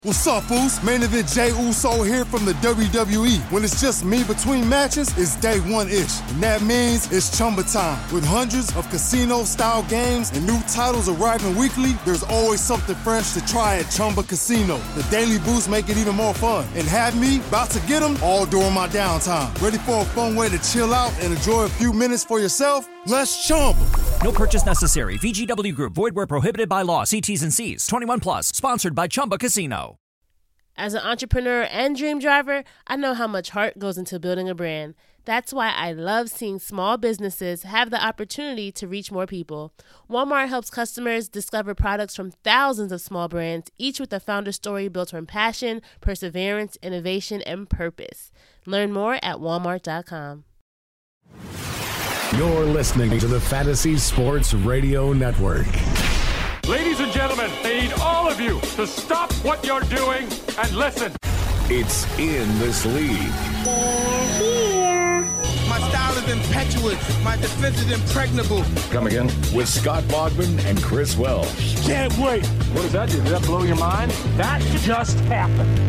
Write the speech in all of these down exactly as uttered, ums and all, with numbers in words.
What's up, Foos? Main event Jey Uso here from the W W E. When it's just me between matches, it's day one-ish. And that means it's Chumba time. With hundreds of casino-style games and new titles arriving weekly, there's always something fresh to try at Chumba Casino. The daily boosts make it even more fun. And have me about to get them all during my downtime. Ready for a fun way to chill out and enjoy a few minutes for yourself? Let's Chumba. No purchase necessary. V G W Group. Void where prohibited by law. See T's and C's. twenty-one plus. Sponsored by Chumba Casino. As an entrepreneur and dream driver, I know how much heart goes into building a brand. That's why I love seeing small businesses have the opportunity to reach more people. Walmart helps customers discover products from thousands of small brands, each with a founder story built on passion, perseverance, innovation, and purpose. Learn more at walmart dot com. You're listening to the Fantasy Sports Radio Network. Ladies and gentlemen, I need all of you to stop what you're doing and listen. It's In This League. They're here. My style is impetuous. My defense is impregnable. Come again? With Scott Bogman and Chris Welsh. Can't wait. What does that do? Did that blow your mind? That just happened.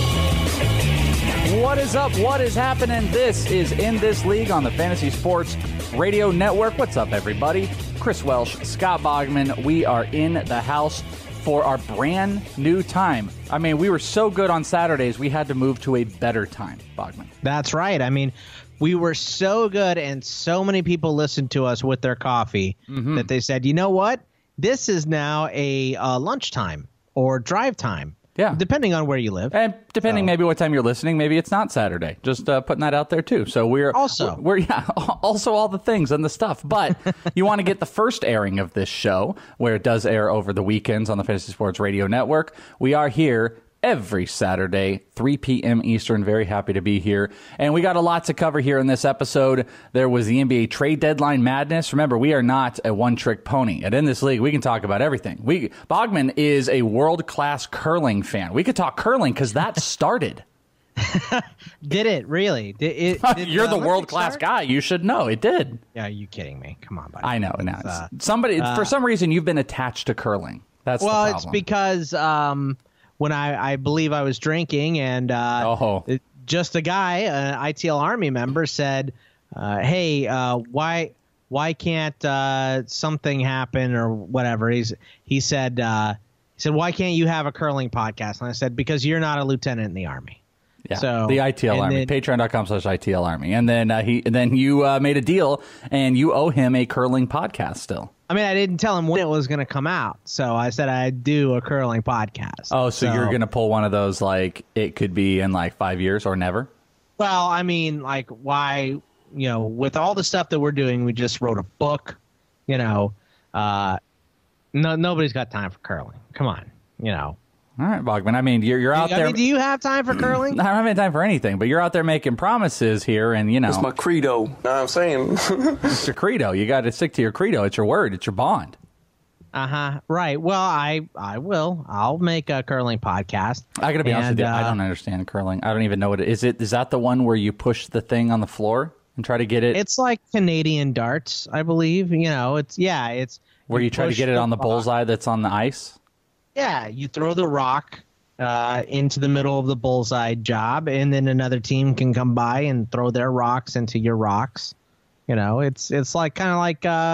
What is up? What is happening? This is In This League on the Fantasy Sports Radio Network. What's up, everybody? Chris Welsh, Scott Bogman. We are in the house for our brand new time. I mean, we were so good on Saturdays, we had to move to a better time, Bogman. That's right. I mean, we were so good and so many people listened to us with their coffee mm-hmm. that they said, you know what? This is now a uh, lunchtime or drive time. Yeah. Depending on where you live. And depending so. maybe what time you're listening, maybe it's not Saturday. Just uh, putting that out there too. So we're also we're, we're yeah, also all the things and the stuff. But you want to get the first airing of this show, where it does air over the weekends on the Fantasy Sports Radio Network. We are here every Saturday, three p.m. Eastern. Very happy to be here. And we got a lot to cover here in this episode. There was the N B A trade deadline madness. Remember, we are not a one-trick pony. And in this league, we can talk about everything. We Bogman is a world-class curling fan. We could talk curling because that started. Did it really? Did it, did You're the, the world-class guy. You should know. It did. Yeah, are you kidding me? Come on, buddy. I know. No, uh, somebody, uh, for some reason, you've been attached to curling. That's well, the problem. It's because... Um, when I, I believe I was drinking and uh, oh. it, just a guy, an I T L Army member, said, uh, hey, uh, why why can't uh, something happen or whatever? He's, he said, uh, he said, why can't you have a curling podcast? And I said, because you're not a lieutenant in the Army. Yeah, so, the I T L Army, then, patreon.com slash ITL Army. And then uh, he, and then you uh, made a deal and you owe him a curling podcast still. I mean, I didn't tell him when it was going to come out, so I said I'd do a curling podcast. Oh, so, so you're going to pull one of those, like, it could be in, like, five years or never? Well, I mean, like, why, you know, with all the stuff that we're doing, we just wrote a book, you know, uh, no, nobody's got time for curling. Come on, you know. All right, Bogman. I mean, you're, you're out I there. Mean, do you have time for curling? I don't have any time for anything, but you're out there making promises here, and, you know. It's my credo. Know what I'm saying? It's your credo. You got to stick to your credo. It's your word. It's your bond. Uh-huh. Right. Well, I I will. I'll make a curling podcast. I got to be and, honest with you. Uh, I don't understand curling. I don't even know what it is. It, is that the one where you push the thing on the floor and try to get it? It's like Canadian darts, I believe. You know, it's, yeah, it's. Where you, you try to get it on the bullseye that's on the ice? Yeah, you throw the rock uh, into the middle of the bullseye job, and then another team can come by and throw their rocks into your rocks. You know, it's it's like kind of like uh,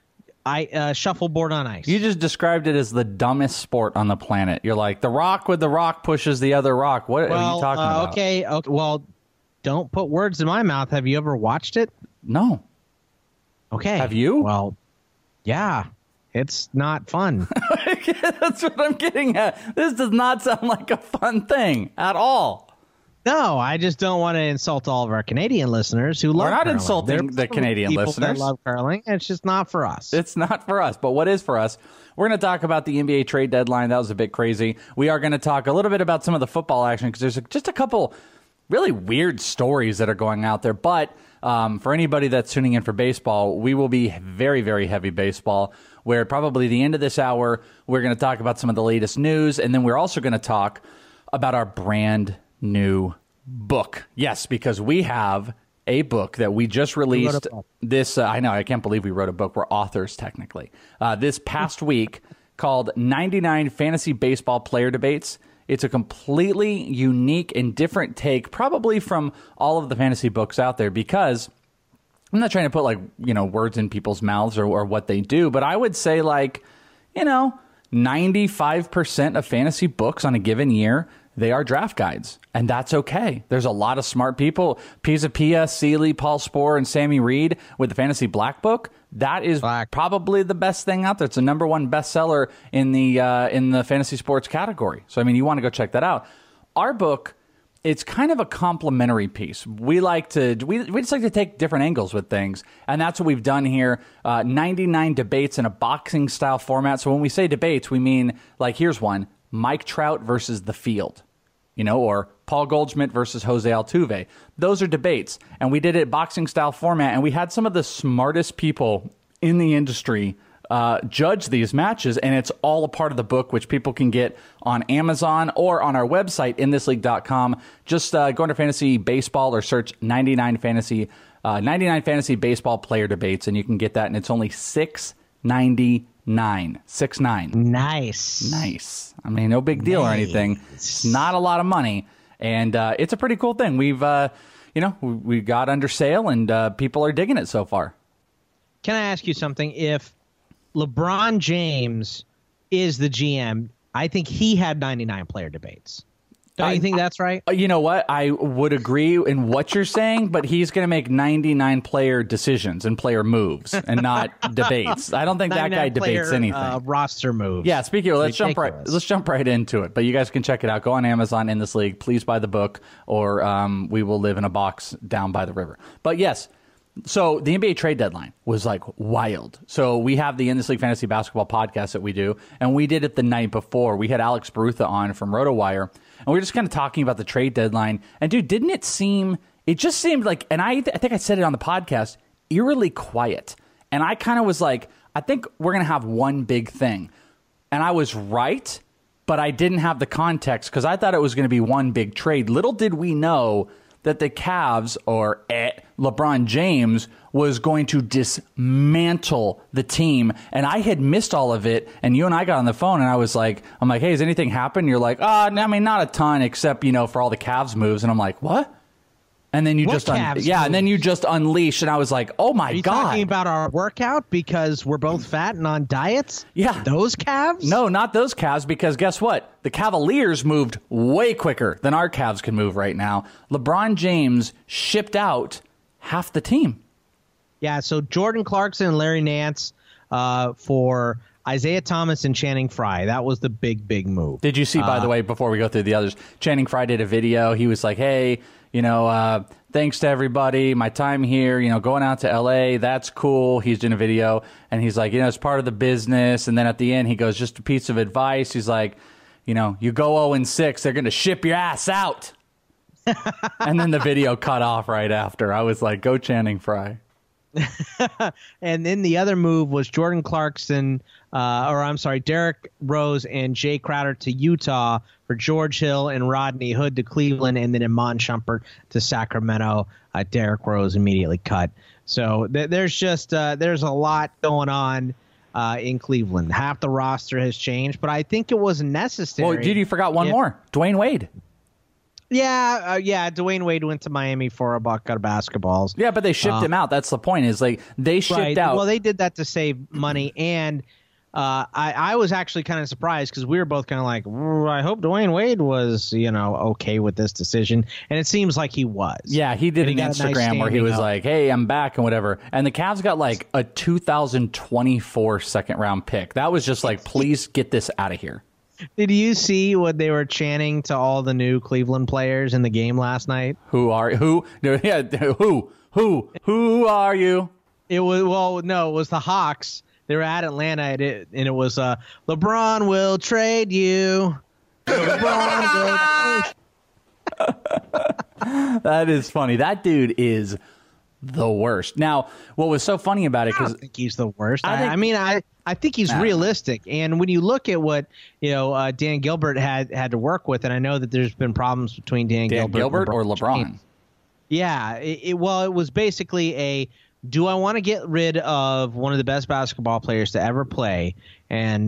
I uh, shuffleboard on ice. You just described it as the dumbest sport on the planet. You're like, the rock with the rock pushes the other rock. What well, are you talking uh, about? Okay, okay, well, don't put words in my mouth. Have you ever watched it? No. Okay. Have you? Well, yeah. It's not fun. That's what I'm getting at. This does not sound like a fun thing at all. No, I just don't want to insult all of our Canadian listeners who love We're not curling. insulting There's the Canadian people listeners. that love curling. It's just not for us. It's not for us. But what is for us, we're going to talk about the N B A trade deadline. That was a bit crazy. We are going to talk a little bit about some of the football action because there's just a couple really weird stories that are going out there. But um, for anybody that's tuning in for baseball, we will be very, very heavy baseball, where probably the end of this hour, we're going to talk about some of the latest news. And then we're also going to talk about our brand new book. Yes, because we have a book that we just released. This, uh, I know, I can't believe we wrote a book. We're authors, technically. Uh, this past week, called ninety-nine Fantasy Baseball Player Debates. It's a completely unique and different take, probably from all of the fantasy books out there, because I'm not trying to put like, you know, words in people's mouths or, or what they do, but I would say like, you know, ninety-five percent of fantasy books on a given year, they are draft guides, and that's okay. There's a lot of smart people. Pisa Pia, Seeley, Paul Spohr, and Sammy Reed with the Fantasy Black Book. That is Black. Probably the best thing out there. It's the number one bestseller in the uh, in the fantasy sports category. So, I mean, you want to go check that out. Our book, it's kind of a complementary piece. We like to we we just like to take different angles with things, and that's what we've done here. Uh, ninety-nine debates in a boxing style format. So when we say debates, we mean like here's one: Mike Trout versus the field, you know, or Paul Goldschmidt versus Jose Altuve. Those are debates, and we did it boxing style format, and we had some of the smartest people in the industry Uh, judge these matches, and it's all a part of the book, which people can get on Amazon or on our website, in this league dot com. Just uh, go into Fantasy Baseball or search ninety-nine Fantasy uh, ninety-nine Fantasy Baseball Player Debates, and you can get that, and it's only six ninety-nine. six nine. Nice. Nice. I mean, no big deal nice. or anything. It's not a lot of money, and uh, it's a pretty cool thing. We've, uh, you know, we, we got under sale, and uh, people are digging it so far. Can I ask you something? If LeBron James is the G M, I think he had ninety-nine player debates. Don't I, you think that's right? You know what? I would agree in what you're saying, but he's going to make ninety-nine player decisions and player moves and not debates. I don't think that guy player, debates anything. Uh, roster moves. Yeah, speaking of, let's jump right let's jump right into it. But you guys can check it out. Go on Amazon, In This League. Please buy the book, or um, we will live in a box down by the river. But yes, so the N B A trade deadline was like wild. So we have the In This League Fantasy Basketball podcast that we do, and we did it the night before. We had Alex Barutha on from RotoWire, and we were just kind of talking about the trade deadline. And dude, didn't it seem, it just seemed like, and I, th- I think I said it on the podcast, eerily quiet. And I kind of was like, I think we're going to have one big thing. And I was right, but I didn't have the context because I thought it was going to be one big trade. Little did we know that the Cavs, or eh, LeBron James, was going to dismantle the team. And I had missed all of it. And you and I got on the phone, and I was like, I'm like, hey, has anything happened? You're like, oh, I mean, not a ton, except, you know, for all the Cavs moves. And I'm like, what? And then you what just, un- Cavs yeah, moves? and then you just unleashed, and I was like, oh my Are you God. talking about our workout because we're both fat and on diets? Yeah. Those Cavs? No, not those Cavs, because guess what? The Cavaliers moved way quicker than our Cavs can move right now. LeBron James shipped out half the team. Yeah, so Jordan Clarkson and Larry Nance uh, for Isaiah Thomas and Channing Frye. That was the big, big move. Did you see, by uh, the way, before we go through the others, Channing Frye did a video. He was like, hey, you know, uh, thanks to everybody. My time here, you know, going out to L A, that's cool. He's doing a video, and he's like, you know, it's part of the business. And then at the end, he goes, just a piece of advice. He's like, you know, you go oh and six, they're going to ship your ass out. And then the video cut off right after. I was like, go Channing Frye. And then the other move was Jordan Clarkson, uh, or I'm sorry, Derrick Rose and Jay Crowder to Utah for George Hill and Rodney Hood to Cleveland, and then Iman Shumpert to Sacramento. Uh, Derrick Rose immediately cut. So th- there's just uh, there's a lot going on uh, in Cleveland. Half the roster has changed, but I think it was necessary. Well, dude, you forgot one if, more. Dwayne Wade. Yeah, uh, yeah. Dwayne Wade went to Miami for a bucket of basketballs. Yeah, but they shipped uh, him out. That's the point. Is like they shipped right. out. Well, they did that to save money, and uh, I, I was actually kind of surprised because we were both kind of like, I hope Dwayne Wade was, you know, okay with this decision, and it seems like he was. Yeah, he did and an he Instagram nice where he was up. like, "Hey, I'm back" and whatever. And the Cavs got like a two thousand twenty-four second round pick. That was just like, please get this out of here. Did you see what they were chanting to all the new Cleveland players in the game last night? Who are who? Yeah, who? Who? Who are you? It was well, no, it was the Hawks. They were at Atlanta, and it, and it was uh, LeBron will trade you. LeBron will. That is funny. That dude is the worst. Now, what was so funny about it? I don't think he's the worst. I, I, think, I mean, I. I think he's realistic, and when you look at what you know, uh, Dan Gilbert had had to work with, and I know that there's been problems between Dan, Dan Gilbert, Gilbert and or LeBron. James. Yeah, it, it, well, it was basically a: do I want to get rid of one of the best basketball players to ever play, and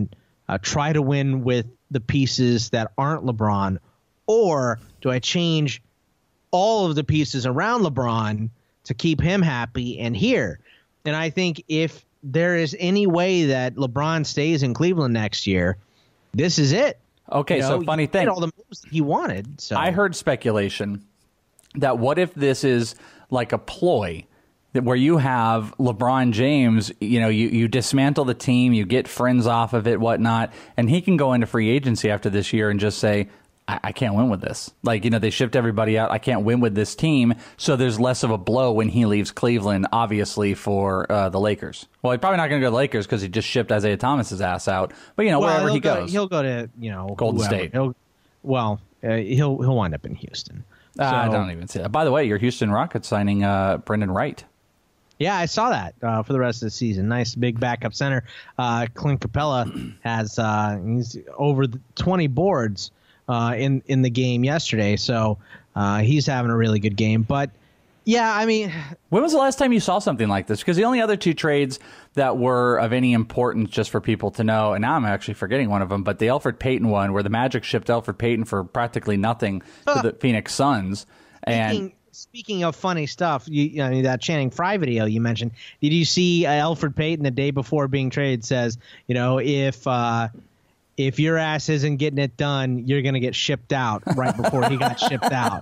uh, try to win with the pieces that aren't LeBron, or do I change all of the pieces around LeBron to keep him happy and here? And I think if there is any way that LeBron stays in Cleveland next year, this is it. Okay, you know, so funny he thing. did all the moves that he wanted. So I heard speculation that what if this is like a ploy that where you have LeBron James, you know, you, you dismantle the team, you get friends off of it, whatnot, and he can go into free agency after this year and just say, I, I can't win with this. Like, you know, they shipped everybody out. I can't win with this team. So there's less of a blow when he leaves Cleveland, obviously, for uh, the Lakers. Well, he's probably not going to go to the Lakers because he just shipped Isaiah Thomas's ass out. But, you know, well, wherever he go, goes. He'll go to, you know, Golden whoever. State. He'll, well, uh, he'll he'll wind up in Houston. So, uh, I don't even see that. By the way, your Houston Rockets signing uh, Brendan Wright. Yeah, I saw that uh, for the rest of the season. Nice big backup center. Uh, Clint Capella has uh, he's over the twenty boards uh, in in the game yesterday, so uh, he's having a really good game. But yeah, I mean, when was the last time you saw something like this? Because the only other two trades that were of any importance, just for people to know, and now I'm actually forgetting one of them, but the Elfrid Payton one, where the Magic shipped Elfrid Payton for practically nothing to the Phoenix Suns, and. Speaking, Speaking of funny stuff, you, you know, that Channing Frye video you mentioned, did you see uh, Elfrid Payton the day before being traded says, you know, if uh, if your ass isn't getting it done, you're going to get shipped out right before he got shipped out.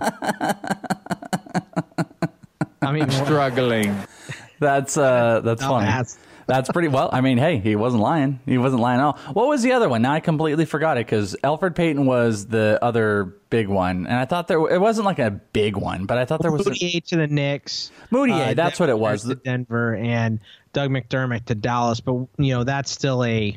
I mean, struggling. That's uh, that's no, funny. That's, That's pretty well. I mean, hey, he wasn't lying. He wasn't lying at all. What was the other one? Now I completely forgot it because Elfrid Payton was the other big one, and I thought there it wasn't like a big one, but I thought there was Moutier a, to the Knicks, Moutier. Uh, that's Denver what it was. To Denver and Doug McDermott to Dallas, but you know that's still a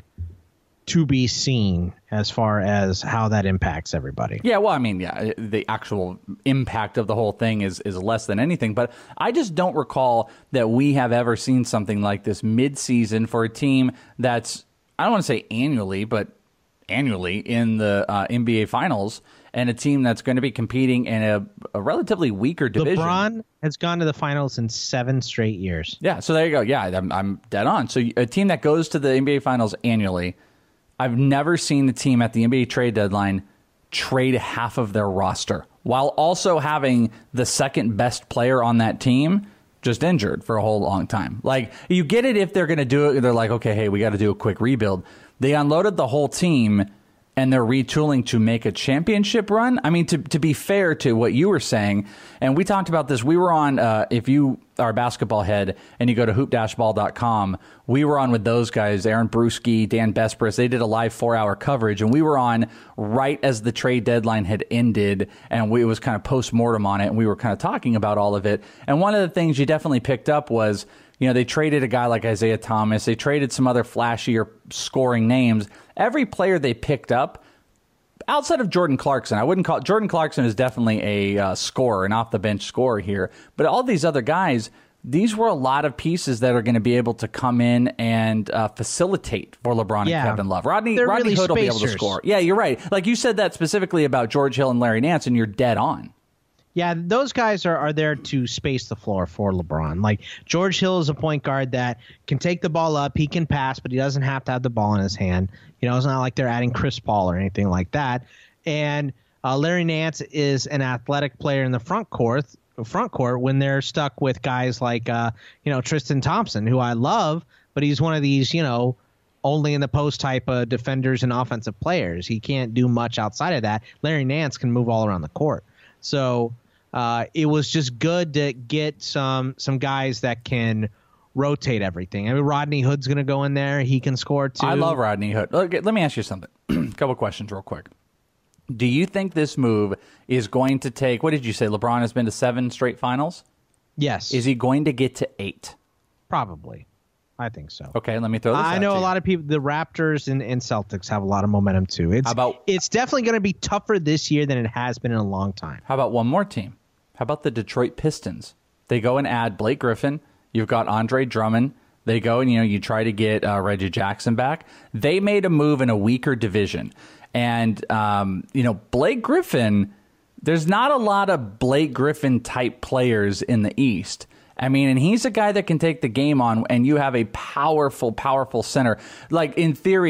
to be seen as far as how that impacts everybody. Yeah, well, I mean, yeah, the actual impact of the whole thing is is less than anything. But I just don't recall that we have ever seen something like this mid-season for a team that's, I don't want to say annually, but annually in the uh, N B A Finals, and a team that's going to be competing in a, a relatively weaker division. LeBron has gone to the finals in seven straight years. Yeah, so there you go. Yeah, I'm, I'm dead on. So a team that goes to the N B A Finals annually, I've never seen the team at the N B A trade deadline trade half of their roster while also having the second best player on that team just injured for a whole long time. Like, you get it if they're going to do it. They're like, okay, hey, we got to do a quick rebuild. They unloaded the whole team and they're retooling to make a championship run. I mean, to to be fair to what you were saying, and we talked about this, we were on, uh, if you are a basketball head and you go to hoop dash ball dot com, we were on with those guys, Aaron Bruschi, Dan Bespris. They did a live four-hour coverage, and we were on right as the trade deadline had ended, and we, it was kind of post-mortem on it, and we were kind of talking about all of it. And one of the things you definitely picked up was, you know, they traded a guy like Isaiah Thomas. They traded some other flashier scoring names. Every player they picked up, outside of Jordan Clarkson, I wouldn't call Jordan Clarkson is definitely a uh, scorer, an off-the-bench scorer here. But all these other guys, these were a lot of pieces that are going to be able to come in and uh, facilitate for LeBron yeah. and Kevin Love. Rodney, They're Rodney really Hood will be able to spacers. score. Yeah, you're right. Like you said that specifically about George Hill and Larry Nance, and you're dead on. Yeah, those guys are, are there to space the floor for LeBron. Like, George Hill is a point guard that can take the ball up, he can pass, but he doesn't have to have the ball in his hand. You know, it's not like they're adding Chris Paul or anything like that. And uh, Larry Nance is an athletic player in the front court, front court when they're stuck with guys like, uh, you know, Tristan Thompson, who I love, but he's one of these, you know, only in the post type of defenders and offensive players. He can't do much outside of that. Larry Nance can move all around the court. So uh, it was just good to get some some guys that can rotate everything. I mean, Rodney Hood's going to go in there. He can score too. I love Rodney Hood. Okay, let me ask you something. A couple questions real quick. Do you think this move is going to take, what did you say, LeBron has been to seven straight finals? Yes. Is he going to get to eight? Probably. I think so. Okay, let me throw this I out know to a you. lot of people, the Raptors and, and Celtics have a lot of momentum too. It's, How about- it's definitely going to be tougher this year than it has been in a long time. How about one more team? How about the Detroit Pistons? They go and add Blake Griffin. You've got Andre Drummond. They go and, you know, you try to get uh, Reggie Jackson back. They made a move in a weaker division. And, um, you know, Blake Griffin, there's not a lot of Blake Griffin type players in the East. I mean, and he's a guy that can take the game on, and you have a powerful, powerful center. Like, in theory,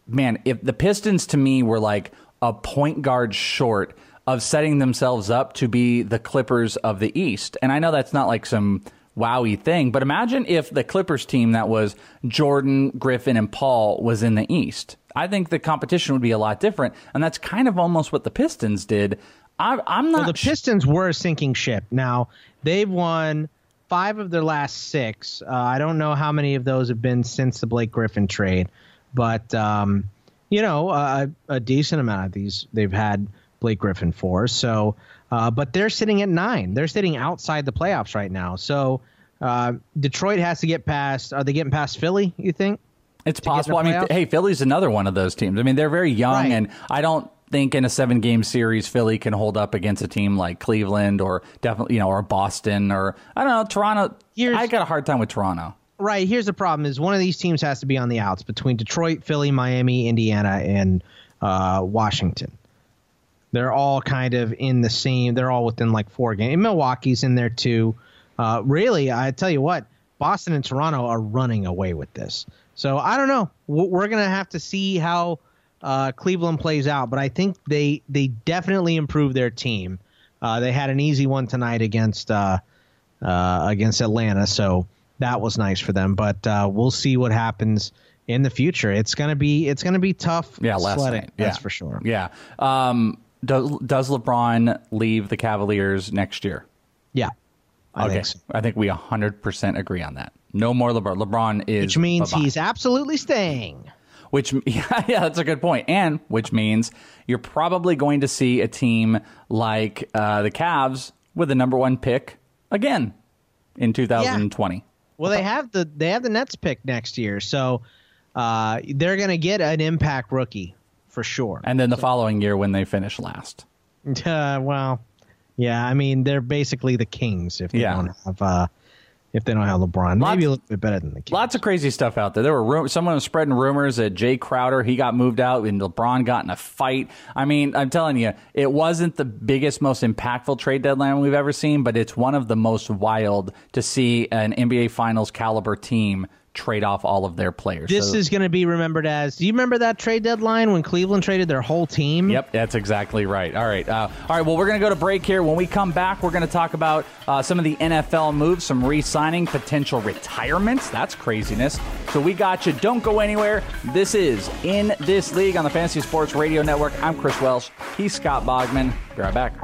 man, if the Pistons to me were like a point guard short of setting themselves up to be the Clippers of the East. And I know that's not like some wowie thing, but imagine if the Clippers team that was Jordan, Griffin, and Paul was in the East. I think the competition would be a lot different, and that's kind of almost what the Pistons did. I, I'm not. Well, the Pistons sh- were a sinking ship. Now, they've won five of their last six. Uh, I don't know how many of those have been since the Blake Griffin trade, but, um, you know, uh, a decent amount of these they've had Blake Griffin for. So, uh, but they're sitting at nine. They're sitting outside the playoffs right now. So uh, Detroit has to get past. Are they getting past Philly, you think? It's possible. I mean, hey, Philly's another one of those teams. I mean, they're very young, right. And I don't think in a seven-game series Philly can hold up against a team like Cleveland or definitely, you know, or Boston or I don't know, Toronto. Here's, I got a hard time with Toronto. Right. Here's the problem: is one of these teams has to be on the outs between Detroit, Philly, Miami, Indiana, and uh, Washington. They're all kind of in the same. They're all within like four games. Milwaukee's in there too. Uh, really, I tell you what, Boston and Toronto are running away with this. So I don't know. We're going to have to see how uh, Cleveland plays out. But I think they they definitely improved their team. Uh, they had an easy one tonight against uh, uh, against Atlanta, so that was nice for them. But uh, we'll see what happens in the future. It's gonna be it's gonna be tough. Yeah, last sledding, night. That's yeah. for sure. Yeah. Um, does does LeBron leave the Cavaliers next year? Yeah. I okay. think so. I think we one hundred percent agree on that. No more LeBron. LeBron is Which means bye-bye. He's absolutely staying. Which, yeah, yeah, that's a good point. And which means you're probably going to see a team like uh, the Cavs with the number one pick again in two thousand twenty. Yeah. Well, they have the they have the Nets pick next year, so uh, they're going to get an impact rookie for sure. And then the so, following year when they finish last. Uh, well, yeah, I mean they're basically the Kings if they yeah. don't have uh, if they don't have LeBron. Lots, maybe a little bit better than the Kings. Lots of crazy stuff out there. There were rum- someone was spreading rumors that Jay Crowder, he got moved out and LeBron got in a fight. I mean, I'm telling you, it wasn't the biggest, most impactful trade deadline we've ever seen, but it's one of the most wild to see an N B A Finals caliber team trade off all of their players. This so, is going to be remembered as, do you remember that trade deadline when Cleveland traded their whole team? Yep, that's exactly right. All right. Uh, all right, well, we're going to go to break here. When we come back, we're going to talk about uh, some of the N F L moves, some re-signing, potential retirements. That's craziness. So we got you. Don't go anywhere. This is In This League on the Fantasy Sports Radio Network. I'm Chris Welsh. He's Scott Bogman. Be right back.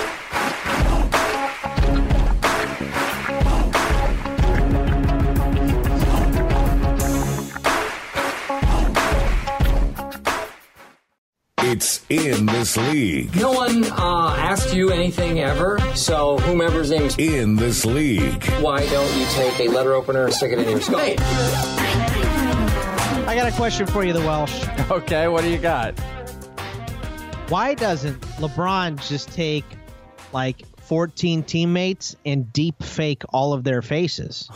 It's In This League. No one uh, asked you anything ever, so whomever's name is In This League. Why don't you take a letter opener and stick it in your skull? Hey. I got a question for you, the Welsh. Okay, what do you got? Why doesn't LeBron just take like fourteen teammates and deep fake all of their faces?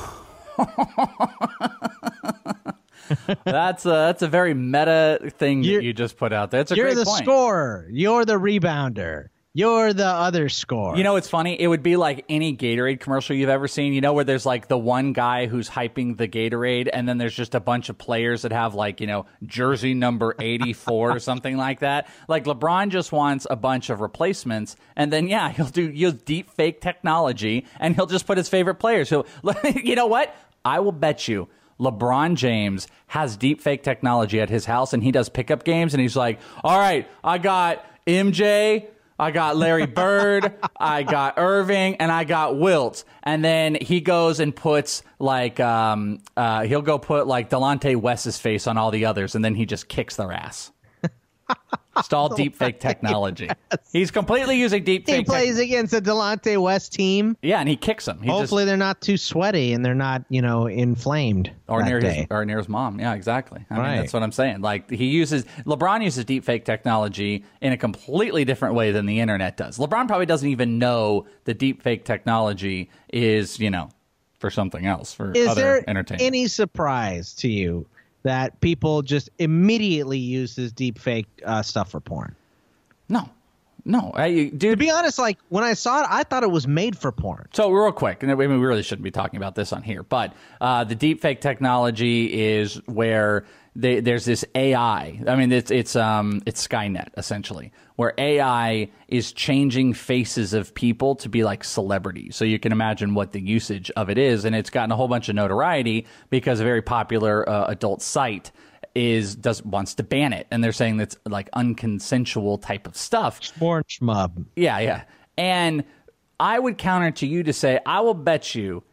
that's a that's a very meta thing you're, that you just put out there. It's a you're great the point. Scorer. You're the rebounder. You're the other scorer. You know, it's funny. It would be like any Gatorade commercial you've ever seen. You know, where there's like the one guy who's hyping the Gatorade, and then there's just a bunch of players that have like, you know, jersey number eighty-four or something like that. Like LeBron just wants a bunch of replacements, and then yeah, he'll do he'll deep fake technology, and he'll just put his favorite players. So you know what? I will bet you LeBron James has deep fake technology at his house, and he does pickup games, and he's like, all right, I got M J, I got Larry Bird, I got Irving, and I got Wilt. And then he goes and puts like, um, uh, he'll go put like Delonte West's face on all the others, and then he just kicks their ass. It's all deep fake technology. He's completely using deep fake. He plays te- against a Delonte West team. Yeah, and he kicks them. He Hopefully, just, they're not too sweaty and they're not, you know, inflamed. Or that near day. his or near his mom. Yeah, exactly. I right. mean, that's what I'm saying. Like he uses LeBron uses deep fake technology in a completely different way than the internet does. LeBron probably doesn't even know the deep fake technology is, you know, for something else for is other there entertainment. Any surprise to you that people just immediately use this deep fake uh, stuff for porn? No, No, I, dude. To be honest, like when I saw it, I thought it was made for porn. So real quick, and I mean, we really shouldn't be talking about this on here, but uh, the deepfake technology is where they, there's this A I. I mean, it's it's um it's Skynet essentially, where A I is changing faces of people to be like celebrities. So you can imagine what the usage of it is, and it's gotten a whole bunch of notoriety because a very popular uh, adult site is does wants to ban it, and they're saying that's like unconsensual type of stuff. Sporn schmub. Yeah, yeah. And I would counter to you to say, I will bet you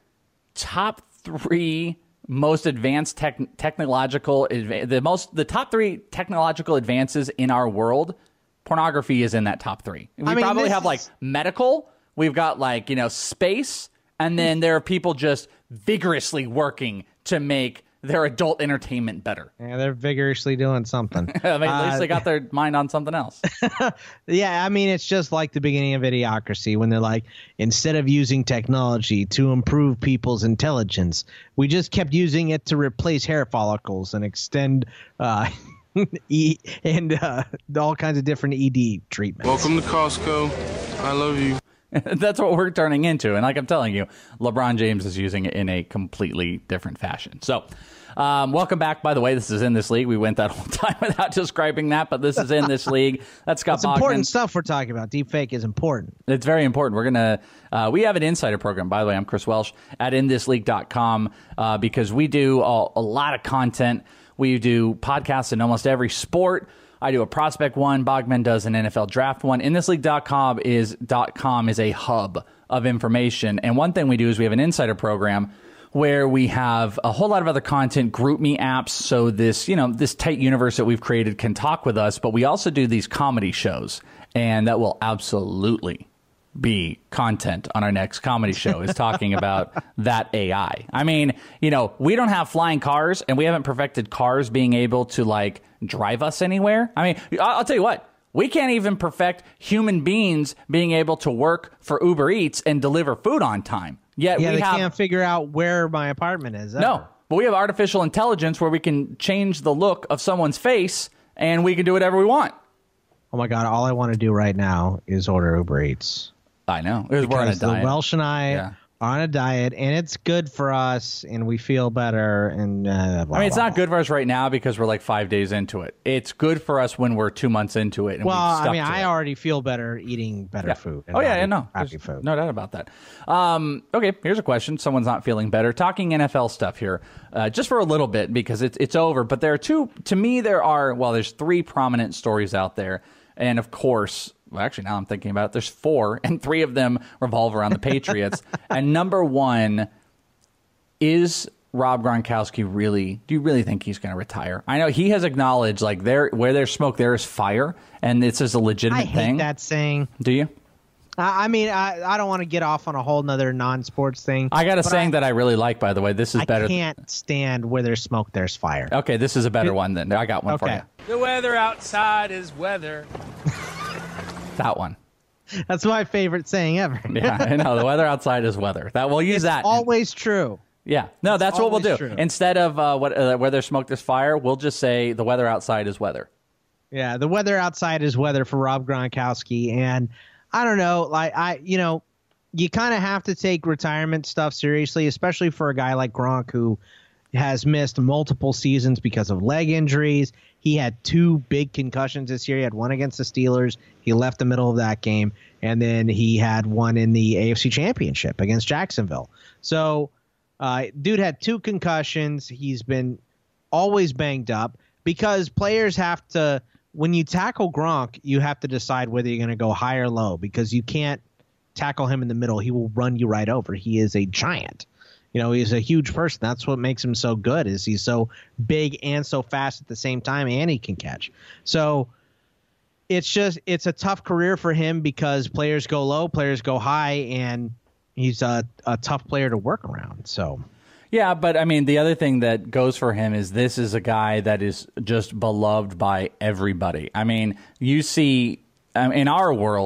top three most advanced tech, technological the most the top three technological advances in our world, pornography is in that top three. We I mean, probably have is... like medical, we've got like, you know, space, and then there are people just vigorously working to make their adult entertainment better. Yeah, they're vigorously doing something. I mean, at least uh, they got their mind on something else. Yeah, I mean, it's just like the beginning of Idiocracy when they're like, instead of using technology to improve people's intelligence, we just kept using it to replace hair follicles and extend uh, e- and uh, all kinds of different E D treatments. Welcome to Costco. I love you. That's what we're turning into. And like I'm telling you, LeBron James is using it in a completely different fashion. So um, welcome back. By the way, this is In This League. We went that whole time without describing that, but this is In This League. That's Scott It's Bogman. important stuff we're talking about. Deepfake is important. It's very important. We're going to, uh, we have an insider program, by the way. I'm Chris Welsh at in this league dot com uh, because we do a, a lot of content. We do podcasts in almost every sport. I do a prospect one. Bogman does an N F L draft one. in this league dot com is .com is a hub of information. And one thing we do is we have an insider program where we have a whole lot of other content, GroupMe apps. So this, you know, this tight universe that we've created can talk with us. But we also do these comedy shows, and that will absolutely be content on our next comedy show is talking about that A I. I mean, you know, we don't have flying cars, and we haven't perfected cars being able to like drive us anywhere. I mean, I'll tell you what, we can't even perfect human beings being able to work for Uber Eats and deliver food on time. Yet yeah, we they have, can't figure out where my apartment is. Ever. No, but we have artificial intelligence where we can change the look of someone's face, and we can do whatever we want. Oh my God, all I want to do right now is order Uber Eats. I know. We're on a diet. The Welsh and I Yeah. are on a diet, and it's good for us, and we feel better. And uh, blah, I mean, it's blah, not good for us right now because we're like five days into it. It's good for us when we're two months into it. And Well, we've stuck I mean, to I it. already feel better eating better Yeah. food. and Oh, yeah, not yeah, no. eating crappy There's food. no doubt about that. Um, okay, here's a question. Someone's not feeling better. Talking N F L stuff here, uh, just for a little bit because it's, it's over. But there are two, to me, there are, well, there's three prominent stories out there. And of course, well, actually, now I'm thinking about it, there's four, and three of them revolve around the Patriots. And number one, is Rob Gronkowski really, do you really think he's going to retire? I know he has acknowledged, like, there where there's smoke, there is fire, and this is a legitimate I hate thing. that saying. Do you? I, I mean, I, I don't want to get off on a whole nother non-sports thing. I got a but saying I, that I really like, by the way. This is I better. can't stand where there's smoke, there's fire. Okay, this is a better one then. I got one for Okay. you. The weather outside is weather. That one. That's my favorite saying ever. Yeah, I know. The weather outside is weather. That we'll use It's that. always true. Yeah, no, that's what we'll do. always true. Instead of uh, what uh, where there's smoke, there's fire, we'll just say the weather outside is weather. Yeah, the weather outside is weather for Rob Gronkowski, and I don't know, like I, you know, you kind of have to take retirement stuff seriously, especially for a guy like Gronk who has missed multiple seasons because of leg injuries. He had two big concussions this year. He had one against the Steelers. He left the middle of that game, and then he had one in the A F C Championship against Jacksonville. So, uh, dude had two concussions. He's been always banged up because players have to. When you tackle Gronk, you have to decide whether you're going to go high or low because you can't tackle him in the middle. He will run you right over. He is a giant. You know, he's a huge person. That's what makes him so good is he's so big and so fast at the same time, and he can catch. So it's just it's a tough career for him because players go low, players go high, and he's a, a tough player to work around. So. Yeah, but I mean, the other thing that goes for him is this is a guy that is just beloved by everybody. I mean, you see um, in our world,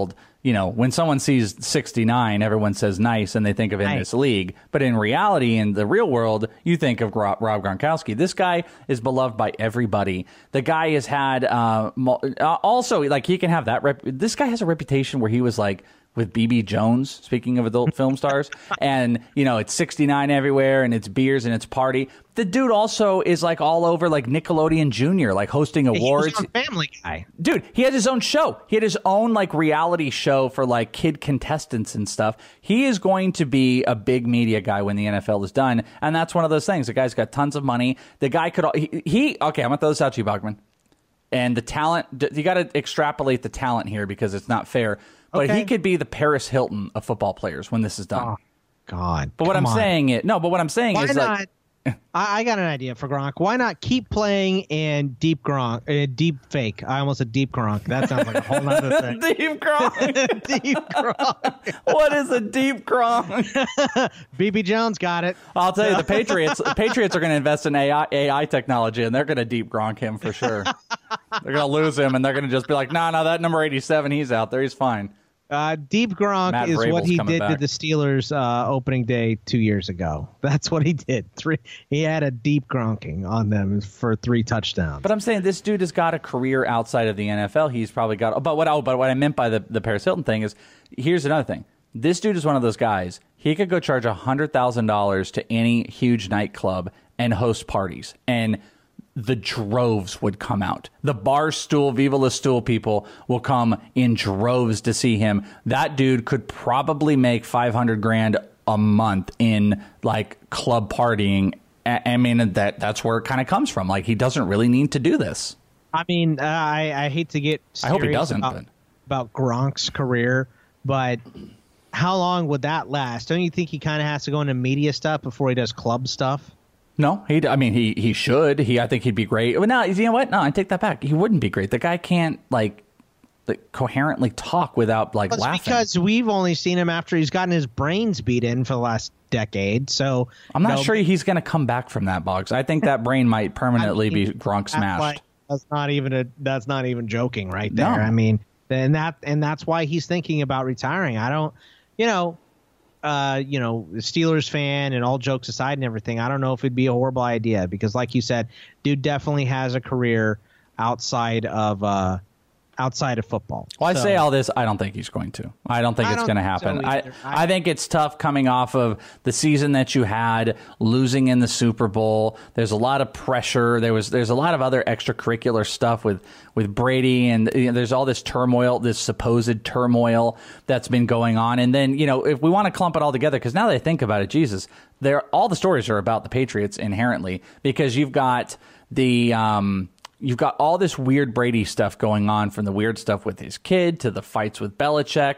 you know, when someone sees sixty-nine, everyone says nice and they think of in Nice. this league. But in reality, in the real world, you think of Rob Rob Gronkowski. This guy is beloved by everybody. The guy has had uh, mul- uh, also, like, he can have that. Rep- this guy has a reputation where he was like with B B Jones, speaking of adult film stars, and, you know, it's sixty-nine everywhere and it's beers and it's party. The dude also is like all over like Nickelodeon Junior, like hosting awards. He was on Family Guy. Dude, he had his own show. He had his own like reality show for like kid contestants and stuff. He is going to be a big media guy when the N F L is done. And that's one of those things. The guy's got tons of money. The guy could, he, he okay, I'm going to throw this out to you, Bogman. And the talent, you got to extrapolate the talent here because it's not fair. But Okay. he could be the Paris Hilton of football players when this is done. Oh, God. But what Come I'm on. saying is, no, but what I'm saying Why is not? like, I, I got an idea for Gronk. Why not keep playing in deep Gronk, uh, deep fake? I almost said deep Gronk. That sounds like a whole other thing. deep Gronk. deep Gronk. What is a deep Gronk? B B Jones got it. I'll tell you, the Patriots the Patriots are going to invest in A I, A I technology, and they're going to deep Gronk him for sure. They're going to lose him, and they're going to just be like, no, no, that number eighty-seven, he's out there. He's fine. Uh, deep Gronk Matt is Vrabel's what he coming did back. to the Steelers uh, opening day two years ago. That's what he did. Three. He had a deep Gronking on them for three touchdowns. But I'm saying this dude has got a career outside of the N F L. He's probably got. But what? Oh, but what I meant by the the Paris Hilton thing is, here's another thing. This dude is one of those guys. He could go charge a hundred thousand dollars to any huge nightclub and host parties, and the droves would come out. The Barstool, Viva La Stool people will come in droves to see him. That dude could probably make five hundred grand a month in like club partying. I I mean, that that's where it kind of comes from. Like, he doesn't really need to do this. I mean, uh, I, I hate to get I hope he serious doesn't, about, but- about Gronk's career, but how long would that last? Don't you think he kind of has to go into media stuff before he does club stuff? No, he. I mean, he he should. He. I think he'd be great. Well, no, you know what? No, I take that back. He wouldn't be great. The guy can't like, like coherently talk without like Well, it's laughing. because we've only seen him after he's gotten his brains beat in for the last decade. So I'm not you know, sure he's going to come back from that, Boggs. I think that brain might permanently I mean, be Gronk that's smashed. like- that's not even a. That's not even joking right there. No. I mean, and that and that's why he's thinking about retiring. I don't, you know. Uh, you know, Steelers fan and all jokes aside and everything, I don't know if it'd be a horrible idea because, like you said, dude definitely has a career outside of uh, outside of football. Well, I So- say all this. I don't think he's going to. I don't think I it's don't going to think so happen. I, either. I- I think it's tough coming off of the season that you had, losing in the Super Bowl. There's a lot of pressure. There was there's a lot of other extracurricular stuff with with Brady, and you know, there's all this turmoil, this supposed turmoil that's been going on. And then, you know, if we want to clump it all together, because now that I think about it, Jesus, there all the stories are about the Patriots inherently, because you've got the um, You've got all this weird Brady stuff going on, from the weird stuff with his kid to the fights with Belichick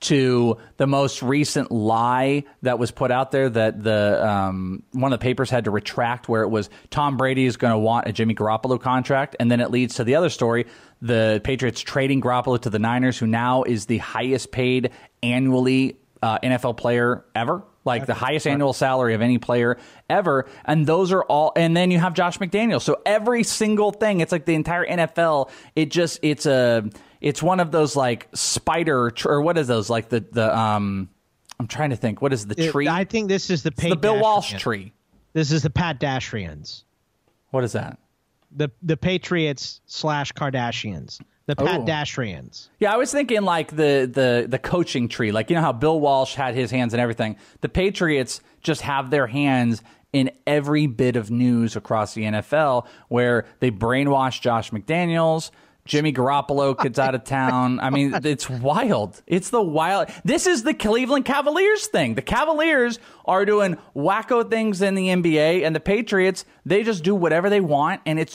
to the most recent lie that was put out there that the um, one of the papers had to retract, where it was Tom Brady is going to want a Jimmy Garoppolo contract. And then it leads to the other story, the Patriots trading Garoppolo to the Niners, who now is the highest paid annually uh, N F L player ever. Like the highest annual salary of any player ever. And those are all, and then you have Josh McDaniels. So every single thing, it's like the entire N F L, it just, it's a, it's one of those like spider, tr- or what is those? Like the, the, um, I'm trying to think, what is the It- tree? I think this is the It's the Bill Walsh tree. This is the Pat Dashrians. What is that? The the Patriots slash Kardashians. The Pat Oh. Dashrians. Yeah, I was thinking like the, the the coaching tree. Like, you know how Bill Walsh had his hands in everything. The Patriots just have their hands in every bit of news across the N F L, where they brainwash Josh McDaniels. Jimmy Garoppolo gets out of town. I mean, it's wild. It's the wild. This is the Cleveland Cavaliers thing. The Cavaliers are doing wacko things in the N B A, and the Patriots, they just do whatever they want, and it's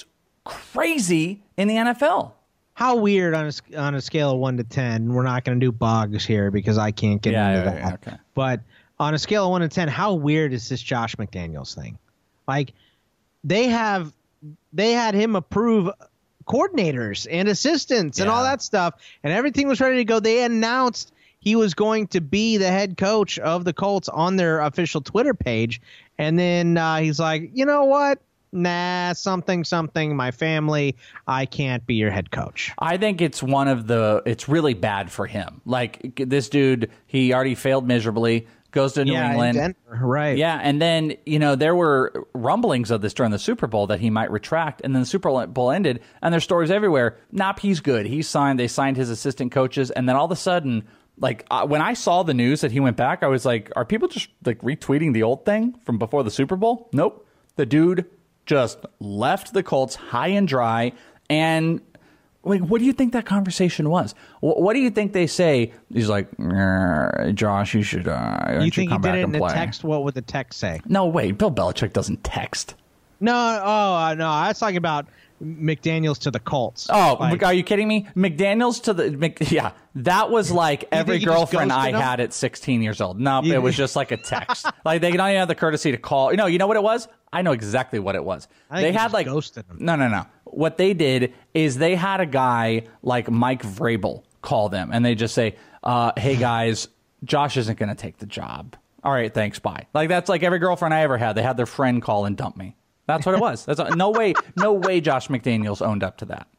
crazy in the N F L. How weird on a, on a scale of one to ten. We're not going to do Boggs here because I can't get Yeah, into yeah, that. yeah, okay. But on a scale of one to ten, how weird is this Josh McDaniels thing? Like, they have they had him approve coordinators and assistants and all Yeah. that stuff, and everything was ready to go. They announced he was going to be the head coach of the Colts on their official Twitter page, and then uh, he's like, you know what? nah, something, something, my family, I can't be your head coach. I think it's one of the, it's really bad for him. Like this dude, he already failed miserably, goes to New yeah, England. In Denver, right. Yeah, and then, you know, there were rumblings of this during the Super Bowl that he might retract, and then the Super Bowl ended, and there's stories everywhere. Nope, he's good. He's signed, they signed his assistant coaches, and then all of a sudden, like, uh, when I saw the news that he went back, I was like, are people just, like, retweeting the old thing from before the Super Bowl? Nope. The dude just left the Colts high and dry, and like, what do you think that conversation was? What, what do you think they say? He's like, Josh, you should. Uh, you think come he did back it and in play. a text? What would the text say? No, wait. Bill Belichick doesn't text. No, oh no, I was talking about McDaniels to the Colts. Oh, like, are you kidding me? McDaniels to the Mc, yeah, that was like every girlfriend I him? had at sixteen years old. No, nope, You- it was just like a text. Like they don't even have the courtesy to call. You know, you know what it was? I know exactly what it was. I think They he had just like ghosted him. no, no, no. What they did is they had a guy like Mike Vrabel call them, and they just say, uh, "Hey guys, Josh isn't going to take the job. All right, thanks, bye." Like that's like every girlfriend I ever had. They had their friend call and dump me. That's what it was. That's a, no way. No way. Josh McDaniels owned up to that.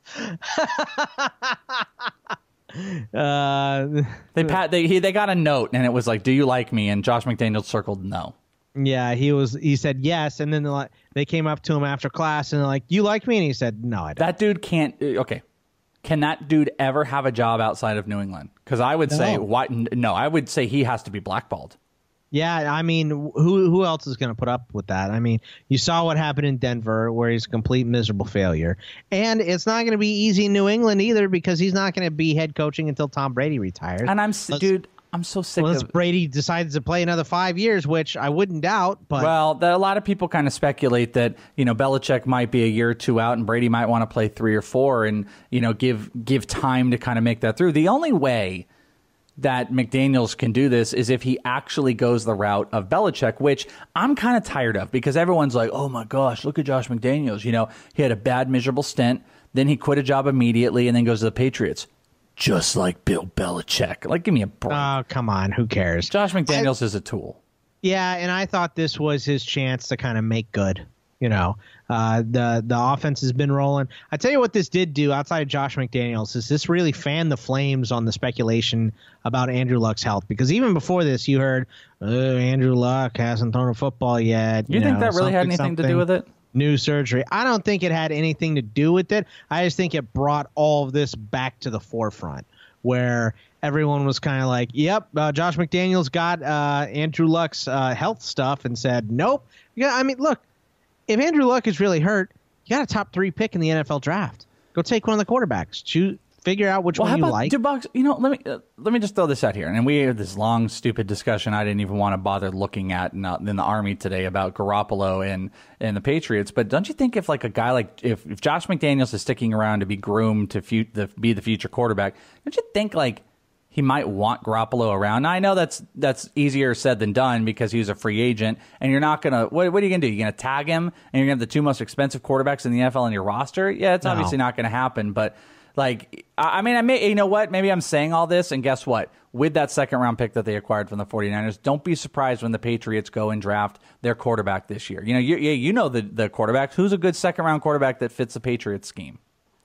Uh, They pat. They he, they got a note, and it was like, "Do you like me?" And Josh McDaniels circled no. yeah, he was. He said yes, and then they're like, they came up to him after class and they're like, "You like me?" And he said, "No, I don't." That dude can't. Okay, can that dude ever have a job outside of New England? Because I would say, No. why? No, I would say he has to be blackballed. Yeah, I mean, who who else is going to put up with that? I mean, you saw what happened in Denver, where he's a complete miserable failure, and it's not going to be easy in New England either because he's not going to be head coaching until Tom Brady retires. And I'm, s- dude, I'm so sick Unless of. Brady decides to play another five years, which I wouldn't doubt. But Well, the, a lot of people kind of speculate that, you know, Belichick might be a year or two out and Brady might want to play three or four and, you know, give give time to kind of make that through. The only way that McDaniels can do this is if he actually goes the route of Belichick, which I'm kind of tired of because everyone's like, oh my gosh, look at Josh McDaniels. You know, he had a bad, miserable stint. Then he quit a job immediately and then goes to the Patriots. Just like Bill Belichick. Like, give me a break. oh, come on, who cares? Josh McDaniels is a tool. Yeah, and I thought this was his chance to kind of make good. You know, uh, the the offense has been rolling. I tell you what, this did do outside of Josh McDaniels is this really fanned the flames on the speculation about Andrew Luck's health. Because even before this, you heard oh, Andrew Luck hasn't thrown a football yet. You, You, think know, that really had something, anything to something. do with it? New surgery. I don't think it had anything to do with it. I just think it brought all of this back to the forefront where everyone was kind of like, yep, uh, Josh McDaniels got uh, Andrew Luck's uh, health stuff and said, nope. Yeah, I mean, look, if Andrew Luck is really hurt, you got a top three pick in the N F L draft. Go take one of the quarterbacks. Choose, figure out which Well, one how you about like. do Bucks? You know, let me uh, let me just throw this out here. And we had this long, stupid discussion I didn't even want to bother looking at in, uh, in the Army today about Garoppolo and and the Patriots. But don't you think if like a guy like if, if Josh McDaniels is sticking around to be groomed to fu- the, be the future quarterback, don't you think like he might want Garoppolo around? Now, I know that's that's easier said than done because he's a free agent, and you're not gonna. What, what are you gonna do? You're gonna tag him, and you're gonna have the two most expensive quarterbacks in the N F L on your roster? Yeah, it's No. obviously not gonna happen. But like, I I mean, I may, you know what? Maybe I'm saying all this, and guess what? With that second round pick that they acquired from the 49ers, don't be surprised when the Patriots go and draft their quarterback this year. You know, you you know the the quarterbacks. Who's a good second round quarterback that fits the Patriots scheme?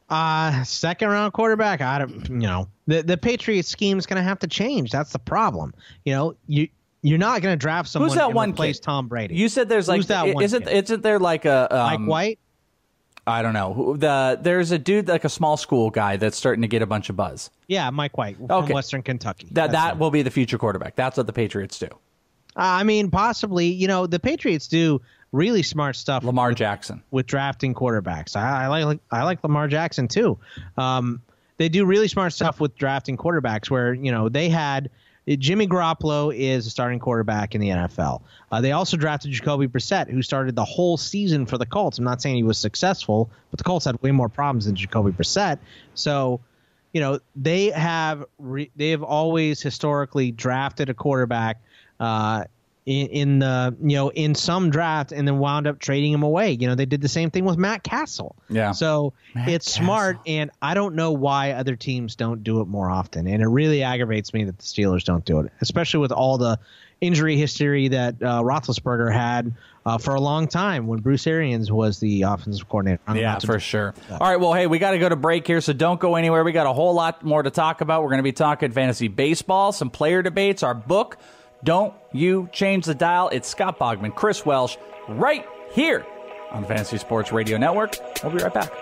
Uh, second round quarterback. I don't, you know, the the Patriots scheme is going to have to change. That's the problem. You know, you you're not going to draft someone Who's that and one replace kid? Tom Brady. You said there's like Who's that one isn't kid? isn't there like a um, Mike White? I don't know. Who- The there's a dude like a small school guy that's starting to get a bunch of buzz. Yeah, Mike White from Okay. Western Kentucky. That That's that him. will be the future quarterback. That's what the Patriots do. I mean, possibly. You know, the Patriots do really smart stuff. Lamar with, Jackson. with drafting quarterbacks. I, I like I like Lamar Jackson too. Um, they do really smart stuff with drafting quarterbacks. Where you know they had Jimmy Garoppolo is a starting quarterback in the N F L. Uh, they also drafted Jacoby Brissett, who started the whole season for the Colts. I'm not saying he was successful, but the Colts had way more problems than Jacoby Brissett. So, you know, they have re- they have always historically drafted a quarterback uh, in, in the you know in some draft and then wound up trading him away. You know, they did the same thing with Matt Castle. Yeah. So Matt it's Castle. smart, and I don't know why other teams don't do it more often. And it really aggravates me that the Steelers don't do it, especially with all the injury history that uh, Roethlisberger had uh, for a long time when Bruce Arians was the offensive coordinator. Yeah, for sure. All right, well, hey, we got to go to break here, so don't go anywhere. We got a whole lot more to talk about. We're going to be talking fantasy baseball, some player debates, our book, Don't You Change the Dial. It's Scott Bogman, Chris Welsh, right here on the Fantasy Sports Radio Network. We'll be right back.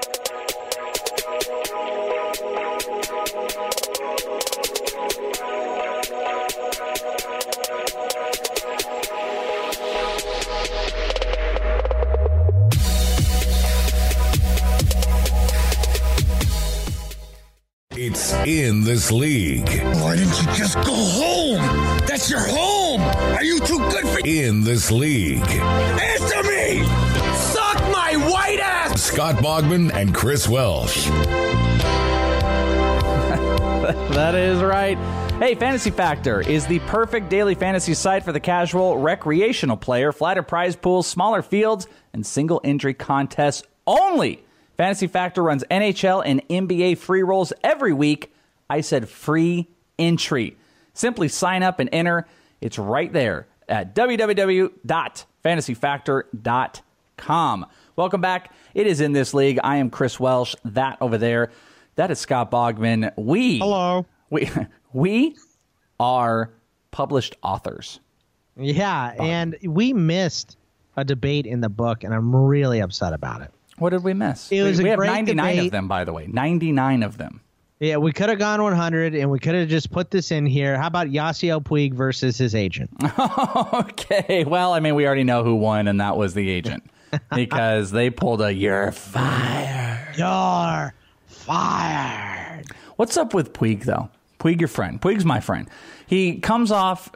It's In This League. Why didn't you just go home? That's your home. Are you too good for... In This League. Answer me! Suck my white ass! Scott Bogman and Chris Welsh. That is right. Hey, Fantasy Factor is the perfect daily fantasy site for the casual recreational player. Flatter prize pools, smaller fields, and single injury contests only. Fantasy Factor runs N H L and N B A free rolls every week. I said free entry. Simply sign up and enter. It's right there at w w w dot fantasy factor dot com. Welcome back. It is In This League. I am Chris Welsh. That over there, that is Scott Bogman. We Hello. We we are published authors. Yeah, and we missed a debate in the book, and I'm really upset about it. What did we miss? It was we a we have great ninety-nine debate. of them, by the way. ninety-nine of them. Yeah, we could have gone one hundred, and we could have just put this in here. How about Yasiel Puig versus his agent? Okay, well, I mean, we already know who won, and that was the agent. Because they pulled a you're fired. You're fired. What's up with Puig, though? Puig, your friend. Puig's my friend. He comes off...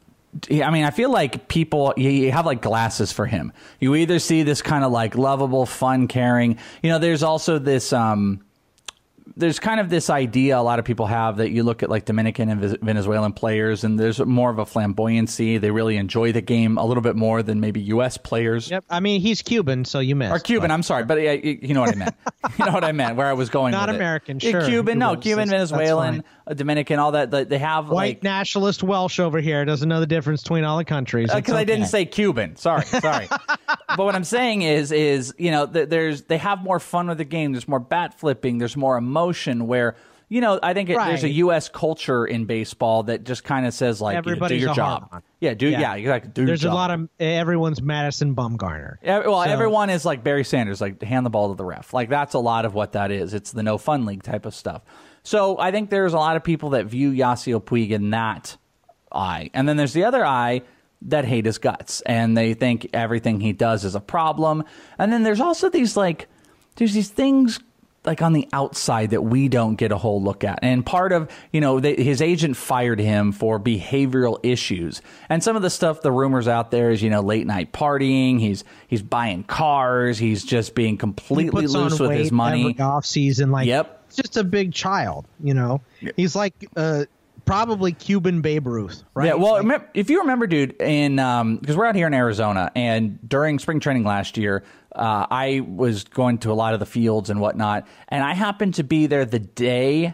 I mean, I feel like people, you have like glasses for him. You either see this kind of like lovable, fun, caring. You know, there's also this, um, there's kind of this idea a lot of people have that you look at like Dominican and Venezuelan players and there's more of a flamboyancy. They really enjoy the game a little bit more than maybe U S players. Yep. I mean, he's Cuban, so you missed. Or Cuban, but. I'm sorry, but uh, you know what I meant. You know what I meant, where I was going Not with American, it. sure. Cuban, no, Cubans, Cuban, that's- Venezuelan, that's uh, Dominican, all that. They have White like... nationalist Welsh over here doesn't know the difference between all the countries. Because It's I didn't okay. say Cuban. Sorry, sorry. But what I'm saying is, is you know, th- there's they have more fun with the game. There's more bat flipping. There's more emotion. Where you know, I think it, there's a Right. U S culture in baseball that just kind of says like, you know, do Everybody's your a job. hard-on. Yeah, do yeah, exactly. Do There's your a job. lot of everyone's Madison Bumgarner. Yeah, well, So- everyone is like Barry Sanders, like hand the ball to the ref. Like that's a lot of what that is. It's the no fun league type of stuff. So I think there's a lot of people that view Yasiel Puig in that eye, and then there's the other eye that hate his guts and they think everything he does is a problem. And then there's also these like there's these things like on the outside that we don't get a whole look at. And part of, you know, the, his agent fired him for behavioral issues. And some of the stuff, the rumors out there is, you know, late night partying. He's he's buying cars. He's just being He completely puts loose on with weight his money. every off season. Like, Yep. it's just a big child. You know, he's like uh, probably Cuban Babe Ruth, right? Yeah, well, Like, remem- if you remember, dude, in um, because we're out here in Arizona, and during spring training last year, uh, I was going to a lot of the fields and whatnot, and I happened to be there the day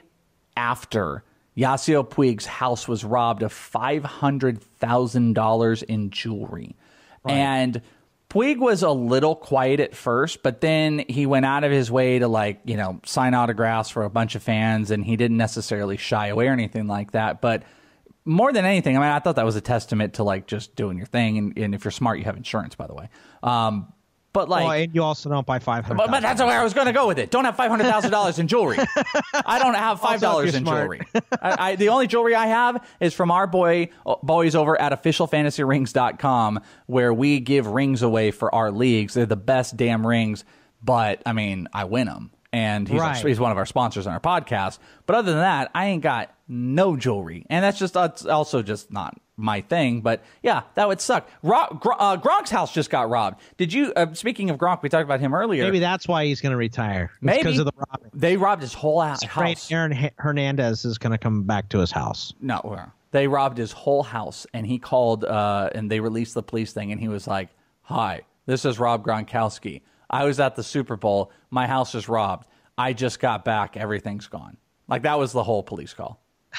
after Yasiel Puig's house was robbed of five hundred thousand dollars in jewelry, and Puig was a little quiet at first, but then he went out of his way to, like, you know, sign autographs for a bunch of fans, and he didn't necessarily shy away or anything like that. But more than anything, I mean, I thought that was a testament to, like, just doing your thing. And, and if you're smart, you have insurance, by the way. Um, but, like... well, and you also don't buy five hundred. But, but that's where I was going to go with it. Don't have five hundred thousand dollars in jewelry. I don't have five dollars Also, if in you're jewelry. smart. I, I, the only jewelry I have is from our boy boys over at official fantasy rings dot com, where we give rings away for our leagues. They're the best damn rings, but, I mean, I win them. And he's, Right. our, he's one of our sponsors on our podcast. But other than that, I ain't got no jewelry. And that's just that's also just not my thing. But yeah, that would suck. Ro- Gr- uh, Gronk's house just got robbed. Did you, uh, speaking of Gronk, we talked about him earlier. Maybe that's why he's going to retire. It's Maybe. because of the robbing. They robbed his whole house. Afraid Aaron H- Hernandez is going to come back to his house. No, well, They robbed his whole house, and he called, uh, and they released the police thing, and he was like, "Hi, this is Rob Gronkowski. I was at the Super Bowl. My house is robbed. I just got back. Everything's gone." Like, that was the whole police call.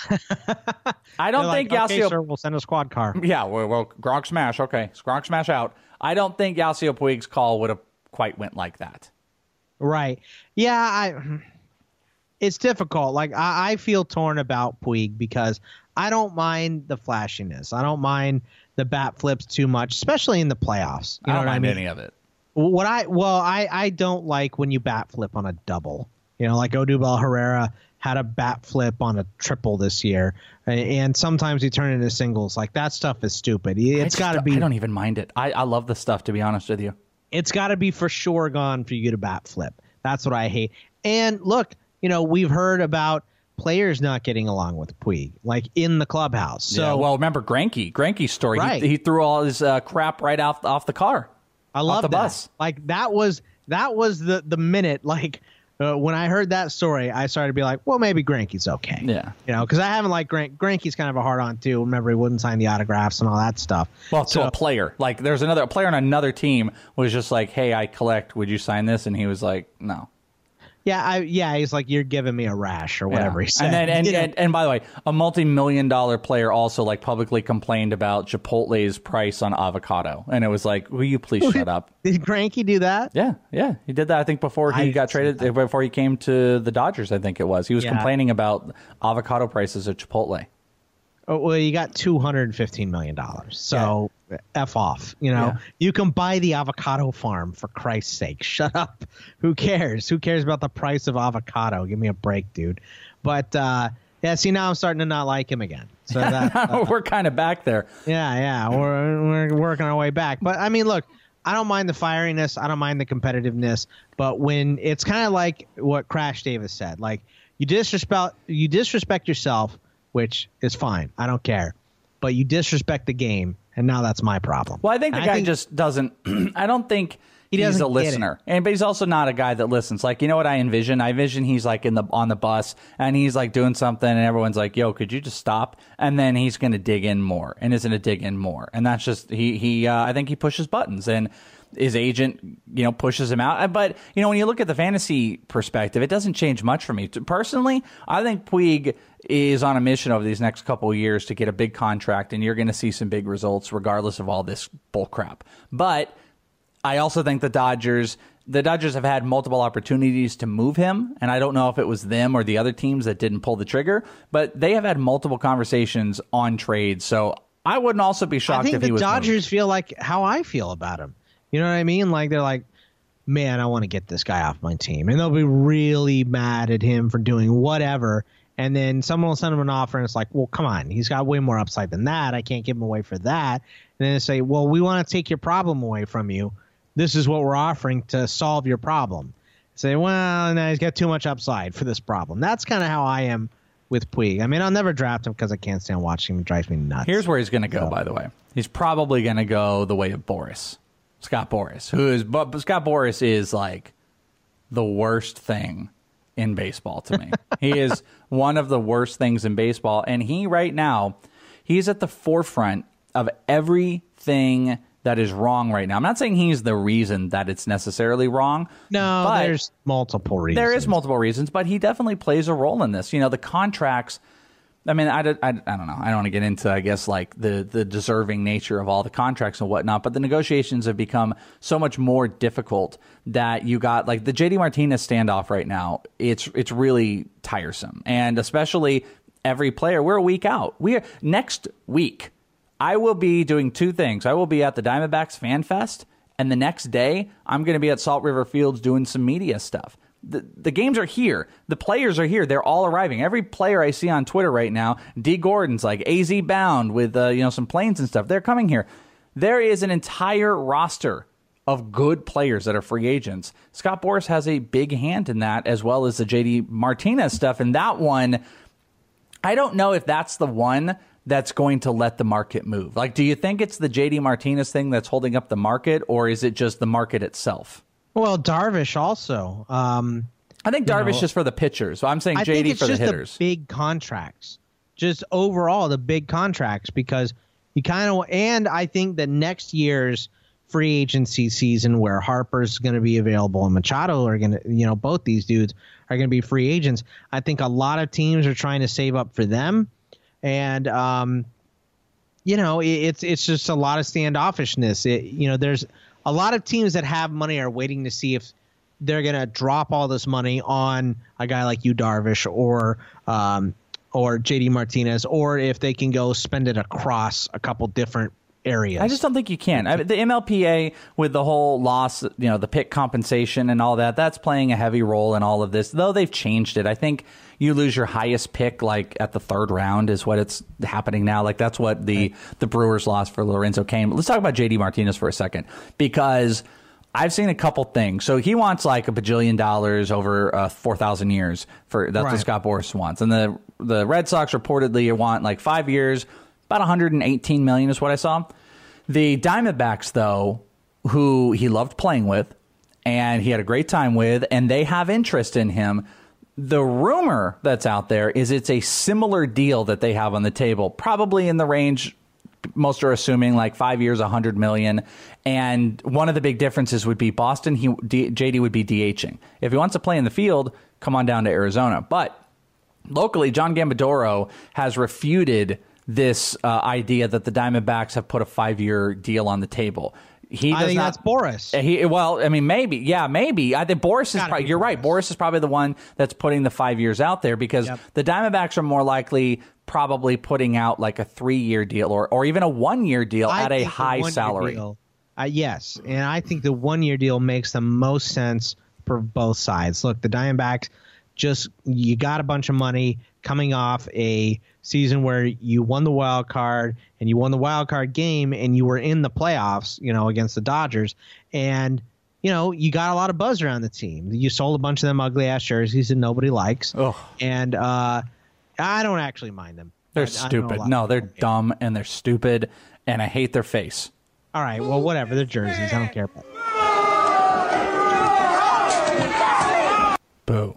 I don't They're think like, okay, Yasiel... sir, we'll send a squad car. Yeah, well, well, Gronk smash. Okay, Gronk smash out. I don't think Yasiel Puig's call would have quite went like that. Right. Yeah, I... It's difficult. Like, I, I feel torn about Puig because I don't mind the flashiness. I don't mind the bat flips too much, especially in the playoffs. You I know don't what mind I mean? any of it. What I well, I, I don't like when you bat flip on a double. You know, like Odubel Herrera had a bat flip on a triple this year, and sometimes he turn into singles. Like, that stuff is stupid. It's got to be. I don't even mind it. I, I love the stuff, to be honest with you. It's got to be for sure gone for you to bat flip. That's what I hate. And look, you know, we've heard about players not getting along with Puig, like in the clubhouse. So, yeah, well, remember Greinke, Greinke's story. Right. He, he threw all his uh, crap right off off the car. I love off the that. bus. Like, that was that was the the minute. Like, uh, when I heard that story, I started to be like, well, maybe Greinke's okay. Yeah, you know, because I haven't liked Greinke. Greinke's kind of a hard on too. Remember, he wouldn't sign the autographs and all that stuff. Well, so, to a player, like there's another a player on another team was just like, "Hey, I collect. Would you sign this?" And he was like, "No." Yeah, I, yeah, he's like, "You're giving me a rash," or whatever yeah. he said. And then, and, you know? and, and by the way, a multi-million dollar player also like publicly complained about Chipotle's price on avocado, and it was like, "Will you please shut up?" Did Greinke do that? Yeah, yeah, he did that. I think before he I got traded, that. before he came to the Dodgers, I think it was. He was Yeah. complaining about avocado prices at Chipotle. Oh, well, you got two hundred fifteen million dollars, so yeah. F off. You know, Yeah. you can buy the avocado farm, for Christ's sake. Shut up. Who cares? Who cares about the price of avocado? Give me a break, dude. But, uh, yeah, see, now I'm starting to not like him again. So that, uh, We're kind of back there. Yeah, yeah, we're, we're working our way back. But, I mean, look, I don't mind the fieriness. I don't mind the competitiveness. But when it's kind of like what Crash Davis said, like, you disrespect, you disrespect yourself, which is fine. I don't care. But you disrespect the game, and now that's my problem. Well, I think the And guy I think, just doesn't. I don't think He he's doesn't a get listener, and but he's also not a guy that listens. Like, you know what I envision? I envision he's like in the on the bus, and he's like doing something, and everyone's like, "Yo, could you just stop?" And then he's going to dig in more, and is going to dig in more, and that's just he. He. Uh, I think he pushes buttons, and his agent, you know, pushes him out. But you know, when you look at the fantasy perspective, it doesn't change much for me personally. I think Puig is on a mission over these next couple of years to get a big contract, and you're going to see some big results regardless of all this bull crap. But I also think the Dodgers, the Dodgers have had multiple opportunities to move him, and I don't know if it was them or the other teams that didn't pull the trigger, but they have had multiple conversations on trades. So I wouldn't also be shocked I think if the he was Dodgers moved. feel like how I feel about him. You know what I mean? Like, they're like, man, I want to get this guy off my team. And they'll be really mad at him for doing whatever. And then someone will send him an offer, and it's like, well, come on. He's got way more upside than that. I can't give him away for that. And then they say, well, we want to take your problem away from you. This is what we're offering to solve your problem. Say, well, no, he's got too much upside for this problem. That's kind of how I am with Puig. I mean, I'll never draft him because I can't stand watching him. It drives me nuts. Here's where he's going to go, So- by the way. He's probably going to go the way of Boris. Scott Boris, who is, but Scott Boris is like the worst thing in baseball to me. He is one of the worst things in baseball. And he right now, he's at the forefront of everything that is wrong right now. I'm not saying he's the reason that it's necessarily wrong. No, but there's multiple reasons. There is multiple reasons, but he definitely plays a role in this. You know, the contracts, I mean, I, I, I don't know. I don't want to get into, I guess, like the, the deserving nature of all the contracts and whatnot, but the negotiations have become so much more difficult that you got, like, the J D Martinez standoff right now, it's it's really tiresome. And especially every player, we're a week out. We are, next week, I will be doing two things. I will be at the Diamondbacks Fan Fest, and the next day, I'm going to be at Salt River Fields doing some media stuff. The, the games are here. The players are here. They're all arriving. Every player I see on Twitter right now, D. Gordon's like A Z bound with uh, you know some planes and stuff. They're coming here. There is an entire roster of good players that are free agents. Scott Boras has a big hand in that, as well as the J D Martinez stuff. And that one, I don't know if that's the one that's going to let the market move. Like, do you think it's the J D Martinez thing that's holding up the market, or is it just the market itself? Well, Darvish also. Um, I think Darvish you know, is for the pitchers. So I'm saying I J D think it's for the just hitters. The big contracts. just overall the big contracts, because you kind of, and I think that next year's free agency season, where Harper's going to be available and Machado are going to, you know, both these dudes are going to be free agents. I think a lot of teams are trying to save up for them. And, um, you know, it, it's it's just a lot of standoffishness. It, you know, there's a lot of teams that have money are waiting to see if they're going to drop all this money on a guy like Yu Darvish or um, or J D Martinez, or if they can go spend it across a couple different areas. I just don't think you can. I mean, the M L P A with the whole loss, you know, the pick compensation and all that, that's playing a heavy role in all of this, though they've changed it. I think you lose your highest pick like at the third round is what it's happening now. Like that's what the, right. the Brewers lost for Lorenzo Cain. Let's talk about J D Martinez for a second, because I've seen a couple things. So he wants like a bajillion dollars over uh, four thousand years. For that's right. what Scott Boras wants. And the the Red Sox reportedly want like five years, about one hundred eighteen million dollars is what I saw. The Diamondbacks, though, who he loved playing with and he had a great time with, and they have interest in him. The rumor that's out there is it's a similar deal that they have on the table, probably in the range, most are assuming, like five years, one hundred million dollars. And one of the big differences would be Boston, he, D, J D would be DHing. If he wants to play in the field, come on down to Arizona. But locally, John Gambadoro has refuted this uh, idea that the Diamondbacks have put a five-year deal on the table. He does I think not, that's Boras. He, well, I mean, maybe. Yeah, maybe. I think Boras is probably, you're Boras. right. Boras is probably the one that's putting the five years out there, because yep. the Diamondbacks are more likely probably putting out like a three-year deal or, or even a one-year deal I at a high salary. Deal, uh, yes, and I think the one-year deal makes the most sense for both sides. Look, the Diamondbacks, just you got a bunch of money coming off a season where you won the wild card and you won the wild card game and you were in the playoffs, you know, against the Dodgers. And, you know, you got a lot of buzz around the team. You sold a bunch of them ugly ass jerseys that nobody likes. Ugh. And uh, I don't actually mind them. They're I, stupid. I no, they're dumb and they're stupid and I hate their face. All right. Well, whatever. They're jerseys. I don't care about it. Boo.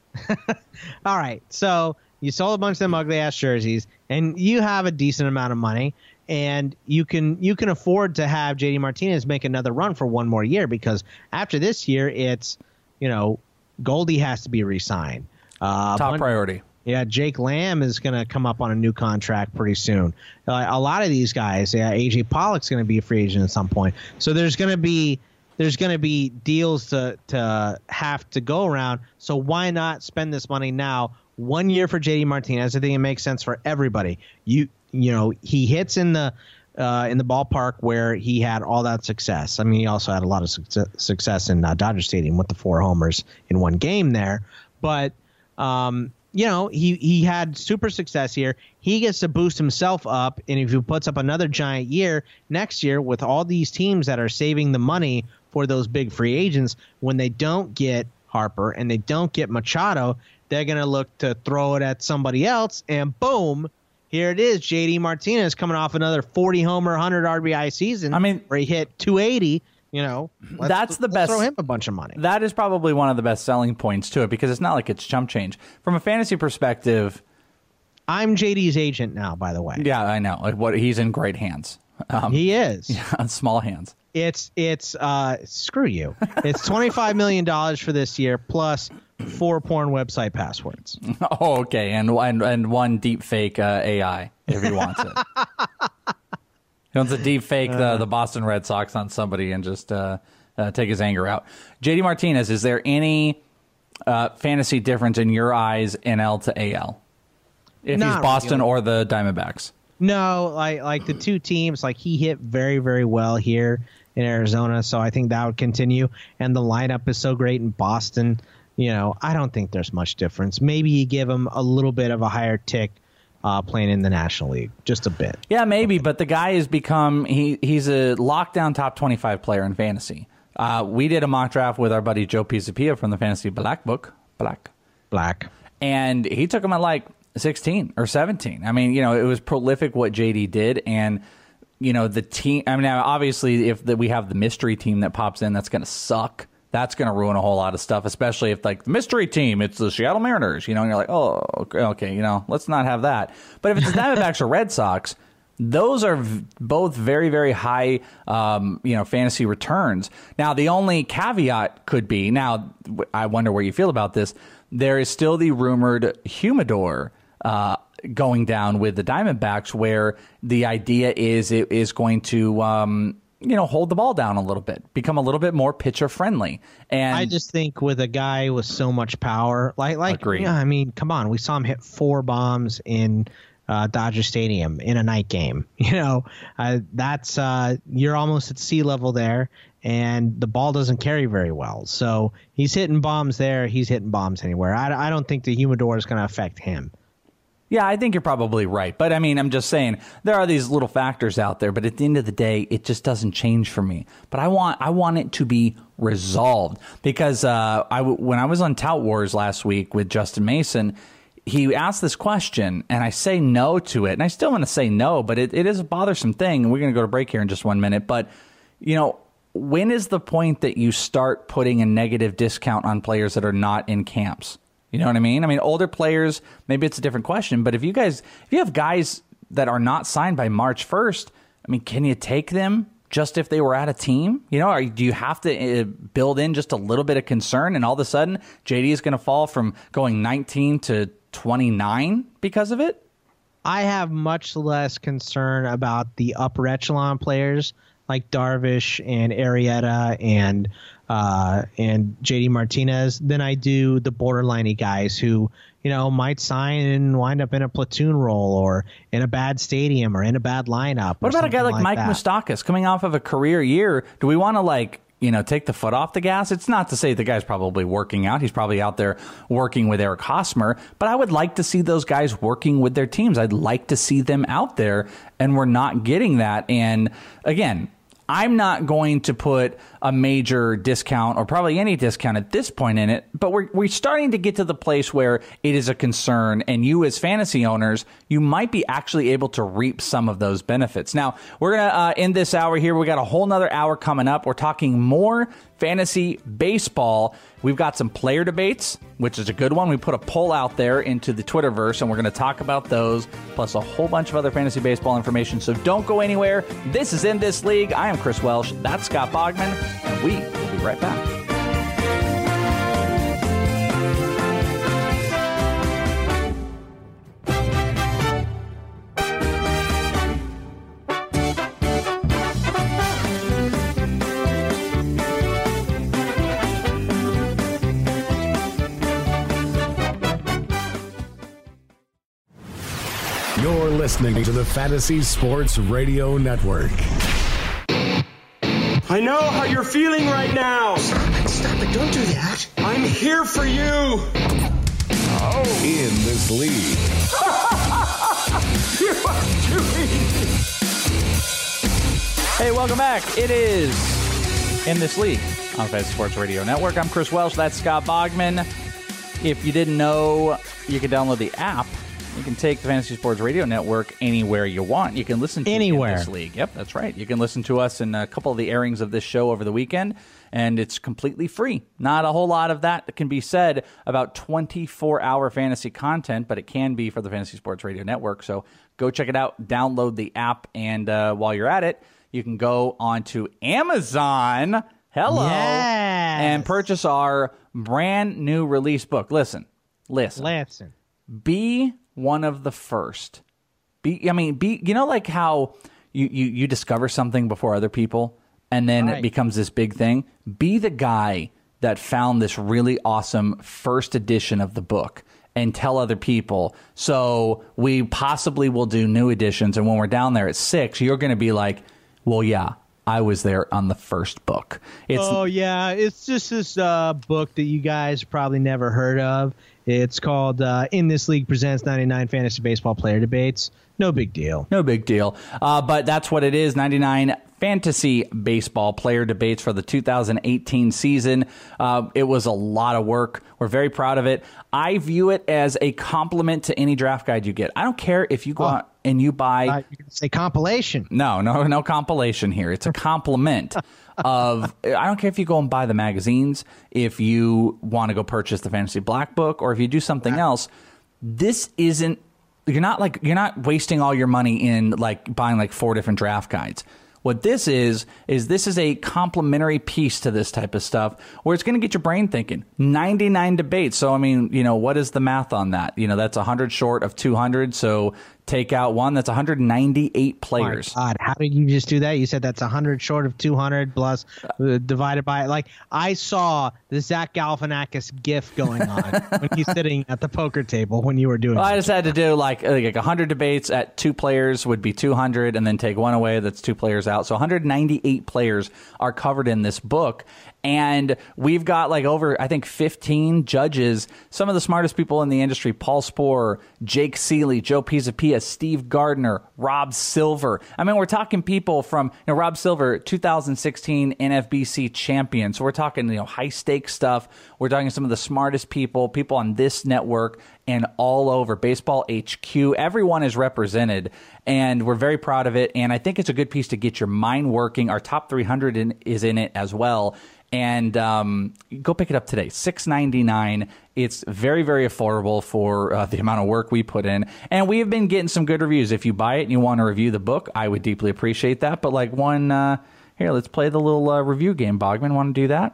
All right. So you sold a bunch of them ugly ass jerseys and you have a decent amount of money, and you can you can afford to have J D Martinez make another run for one more year, because after this year, it's, you know, Goldie has to be re-signed. Uh, Top one, priority. Yeah, Jake Lamb is going to come up on a new contract pretty soon. Uh, a lot of these guys, yeah, A J Pollock's going to be a free agent at some point. So there's going to be there's going to be deals to to have to go around. So why not spend this money now? One year for J D Martinez. I think it makes sense for everybody. You you know, he hits in the uh, in the ballpark where he had all that success. I mean, he also had a lot of success, success in uh, Dodger Stadium with the four homers in one game there. But um, you know, he he had super success here. He gets to boost himself up, and if he puts up another giant year next year with all these teams that are saving the money for those big free agents, when they don't get Harper and they don't get Machado, they're going to look to throw it at somebody else, and boom, here it is, J D Martinez coming off another forty homer, one hundred R B I season. I mean, where he hit two eighty. You know, let's, that's the let's best. Throw him a bunch of money. That is probably one of the best selling points to it, because it's not like it's chump change. From a fantasy perspective, I'm J D's agent now, by the way. Yeah, I know. Like, what he's in great hands. Um, he is. Yeah, small hands. It's it's uh screw you. It's twenty-five million dollars for this year plus four porn website passwords. Oh, okay, and and and one deep fake uh, A I if he wants it. He wants to deep fake the, the Boston Red Sox on somebody and just uh, uh, take his anger out. J D Martinez, is there any uh, fantasy difference in your eyes, N L to A L? If Not he's Boston really. or the Diamondbacks? No, like like the two teams, like he hit very, very well here in Arizona, so I think that would continue. And the lineup is so great in Boston. You know, I don't think there's much difference. Maybe you give him a little bit of a higher tick uh, playing in the National League, just a bit. Yeah, maybe, but the guy has become he he's a lockdown top twenty-five player in fantasy. Uh, we did a mock draft with our buddy Joe Pisapia from the Fantasy Black Book, Black, Black, and he took him at like sixteen or seventeen. I mean, you know, it was prolific what J D did, and you know the team. I mean, now obviously, if the, we have the mystery team that pops in, that's going to suck that's going to ruin a whole lot of stuff, especially if, like, the mystery team, it's the Seattle Mariners, you know, and you're like, oh, okay, okay, you know, let's not have that. But if it's the Diamondbacks or Red Sox, those are v- both very, very high, um, you know, fantasy returns. Now, the only caveat could be, now, I wonder where you feel about this, there is still the rumored humidor uh, going down with the Diamondbacks, where the idea is it is going to, um, you know, hold the ball down a little bit, become a little bit more pitcher friendly. And I just think with a guy with so much power, like, like, Agreed. yeah, I mean, come on, we saw him hit four bombs in uh, Dodger Stadium in a night game. You know, uh, that's uh, you're almost at sea level there, and the ball doesn't carry very well. So he's hitting bombs there. He's hitting bombs anywhere. I, I don't think the humidor is going to affect him. Yeah, I think you're probably right. But, I mean, I'm just saying there are these little factors out there. But at the end of the day, it just doesn't change for me. But I want I want it to be resolved. Because uh, I, when I was on Tout Wars last week with Justin Mason, he asked this question, and I say no to it. And I still want to say no, but it, it is a bothersome thing. And we're going to go to break here in just one minute. But, you know, when is the point that you start putting a negative discount on players that are not in camps? You know what I mean? I mean, older players, maybe it's a different question. But if you guys, if you have guys that are not signed by March first, I mean, can you take them just if they were at a team? You know, or do you have to uh, build in just a little bit of concern, and all of a sudden J D is going to fall from going nineteen to twenty-nine because of it? I have much less concern about the upper echelon players like Darvish and Arrieta and uh, and J D Martinez than I do the borderline guys who, you know, might sign and wind up in a platoon role or in a bad stadium or in a bad lineup. What about a guy like, like Mike that. Moustakas coming off of a career year? Do we want to, like, you know, take the foot off the gas? It's not to say the guy's probably working out. He's probably out there working with Eric Hosmer. But I would like to see those guys working with their teams. I'd like to see them out there, and we're not getting that. And again, I'm not going to put a major discount or probably any discount at this point in it, but we're we're starting to get to the place where it is a concern, and you as fantasy owners, you might be actually able to reap some of those benefits. Now, we're going to uh, end this hour here. We got a whole nother hour coming up. We're talking more fantasy baseball. We've got some player debates, which is a good one. We put a poll out there into the Twitterverse, and we're going to talk about those, plus a whole bunch of other fantasy baseball information. So don't go anywhere. This is In This League. I am Chris Welsh. That's Scott Bogman, and we will be right back. You're listening to the Fantasy Sports Radio Network. I know how you're feeling right now. Stop it, stop it, don't do that. I'm here for you. Oh. In This League. You are too easy. Hey, welcome back. It is In This League on Fantasy Sports Radio Network. I'm Chris Welsh. That's Scott Bogman. If you didn't know, you can download the app. You can take the Fantasy Sports Radio Network anywhere you want. You can listen to anywhere. In This League. Yep, that's right. You can listen to us in a couple of the airings of this show over the weekend, and it's completely free. Not a whole lot of that can be said about twenty-four hour fantasy content, but it can be for the Fantasy Sports Radio Network. So go check it out. Download the app, and uh, while you're at it, you can go onto Amazon. Hello. Yes. And purchase our brand new release book. Listen. Listen. Listen. Be one of the first. Be, I mean, be, you know, like how you, you, you discover something before other people, and then right. it becomes this big thing. Be the guy that found this really awesome first edition of the book and tell other people. So we possibly will do new editions. And when we're down there at six, you're going to be like, well, yeah, I was there on the first book. It's, oh, yeah. It's just this uh, book that you guys probably never heard of. It's called uh, In This League Presents ninety-nine Fantasy Baseball Player Debates. No big deal. No big deal. Uh, but that's what it is, ninety-nine Fantasy Baseball Player Debates for the two thousand eighteen season. Uh, it was a lot of work. We're very proud of it. I view it as a compliment to any draft guide you get. I don't care if you go oh. out and you buy uh, you can say compilation. No, no, no compilation here. It's a compliment of, I don't care if you go and buy the magazines, if you want to go purchase the Fantasy Black Book, or if you do something else. This isn't, you're not like, you're not wasting all your money in like buying like four different draft guides. What this is, is this is a complementary piece to this type of stuff where it's going to get your brain thinking. ninety-nine debates. So, I mean, you know, what is the math on that? You know, that's one hundred short of two hundred. So take out one. That's one hundred ninety-eight players. My God, how did you just do that? You said that's one hundred short of two hundred plus uh, divided by, like, I saw the Zach Galifianakis gif going on when he's sitting at the poker table when you were doing well, I just had to do like, like one hundred debates at two players would be two hundred, and then take one away. That's two players out. So one hundred ninety-eight players are covered in this book. And we've got like over, I think, fifteen judges, some of the smartest people in the industry: Paul Sporer, Jake Seeley, Joe Pisapia, Steve Gardner, Rob Silver. I mean, we're talking people from, you know, Rob Silver, two thousand sixteen N F B C champion. So we're talking, you know, high stakes stuff. We're talking some of the smartest people, people on this network and all over Baseball H Q. Everyone is represented, and we're very proud of it. And I think it's a good piece to get your mind working. Our top three hundred in, is in it as well. And um, go pick it up today. six ninety-nine. It's very, very affordable for uh, the amount of work we put in. And we have been getting some good reviews. If you buy it and you want to review the book, I would deeply appreciate that. But like one, uh, here, let's play the little uh, review game. Bogman, want to do that?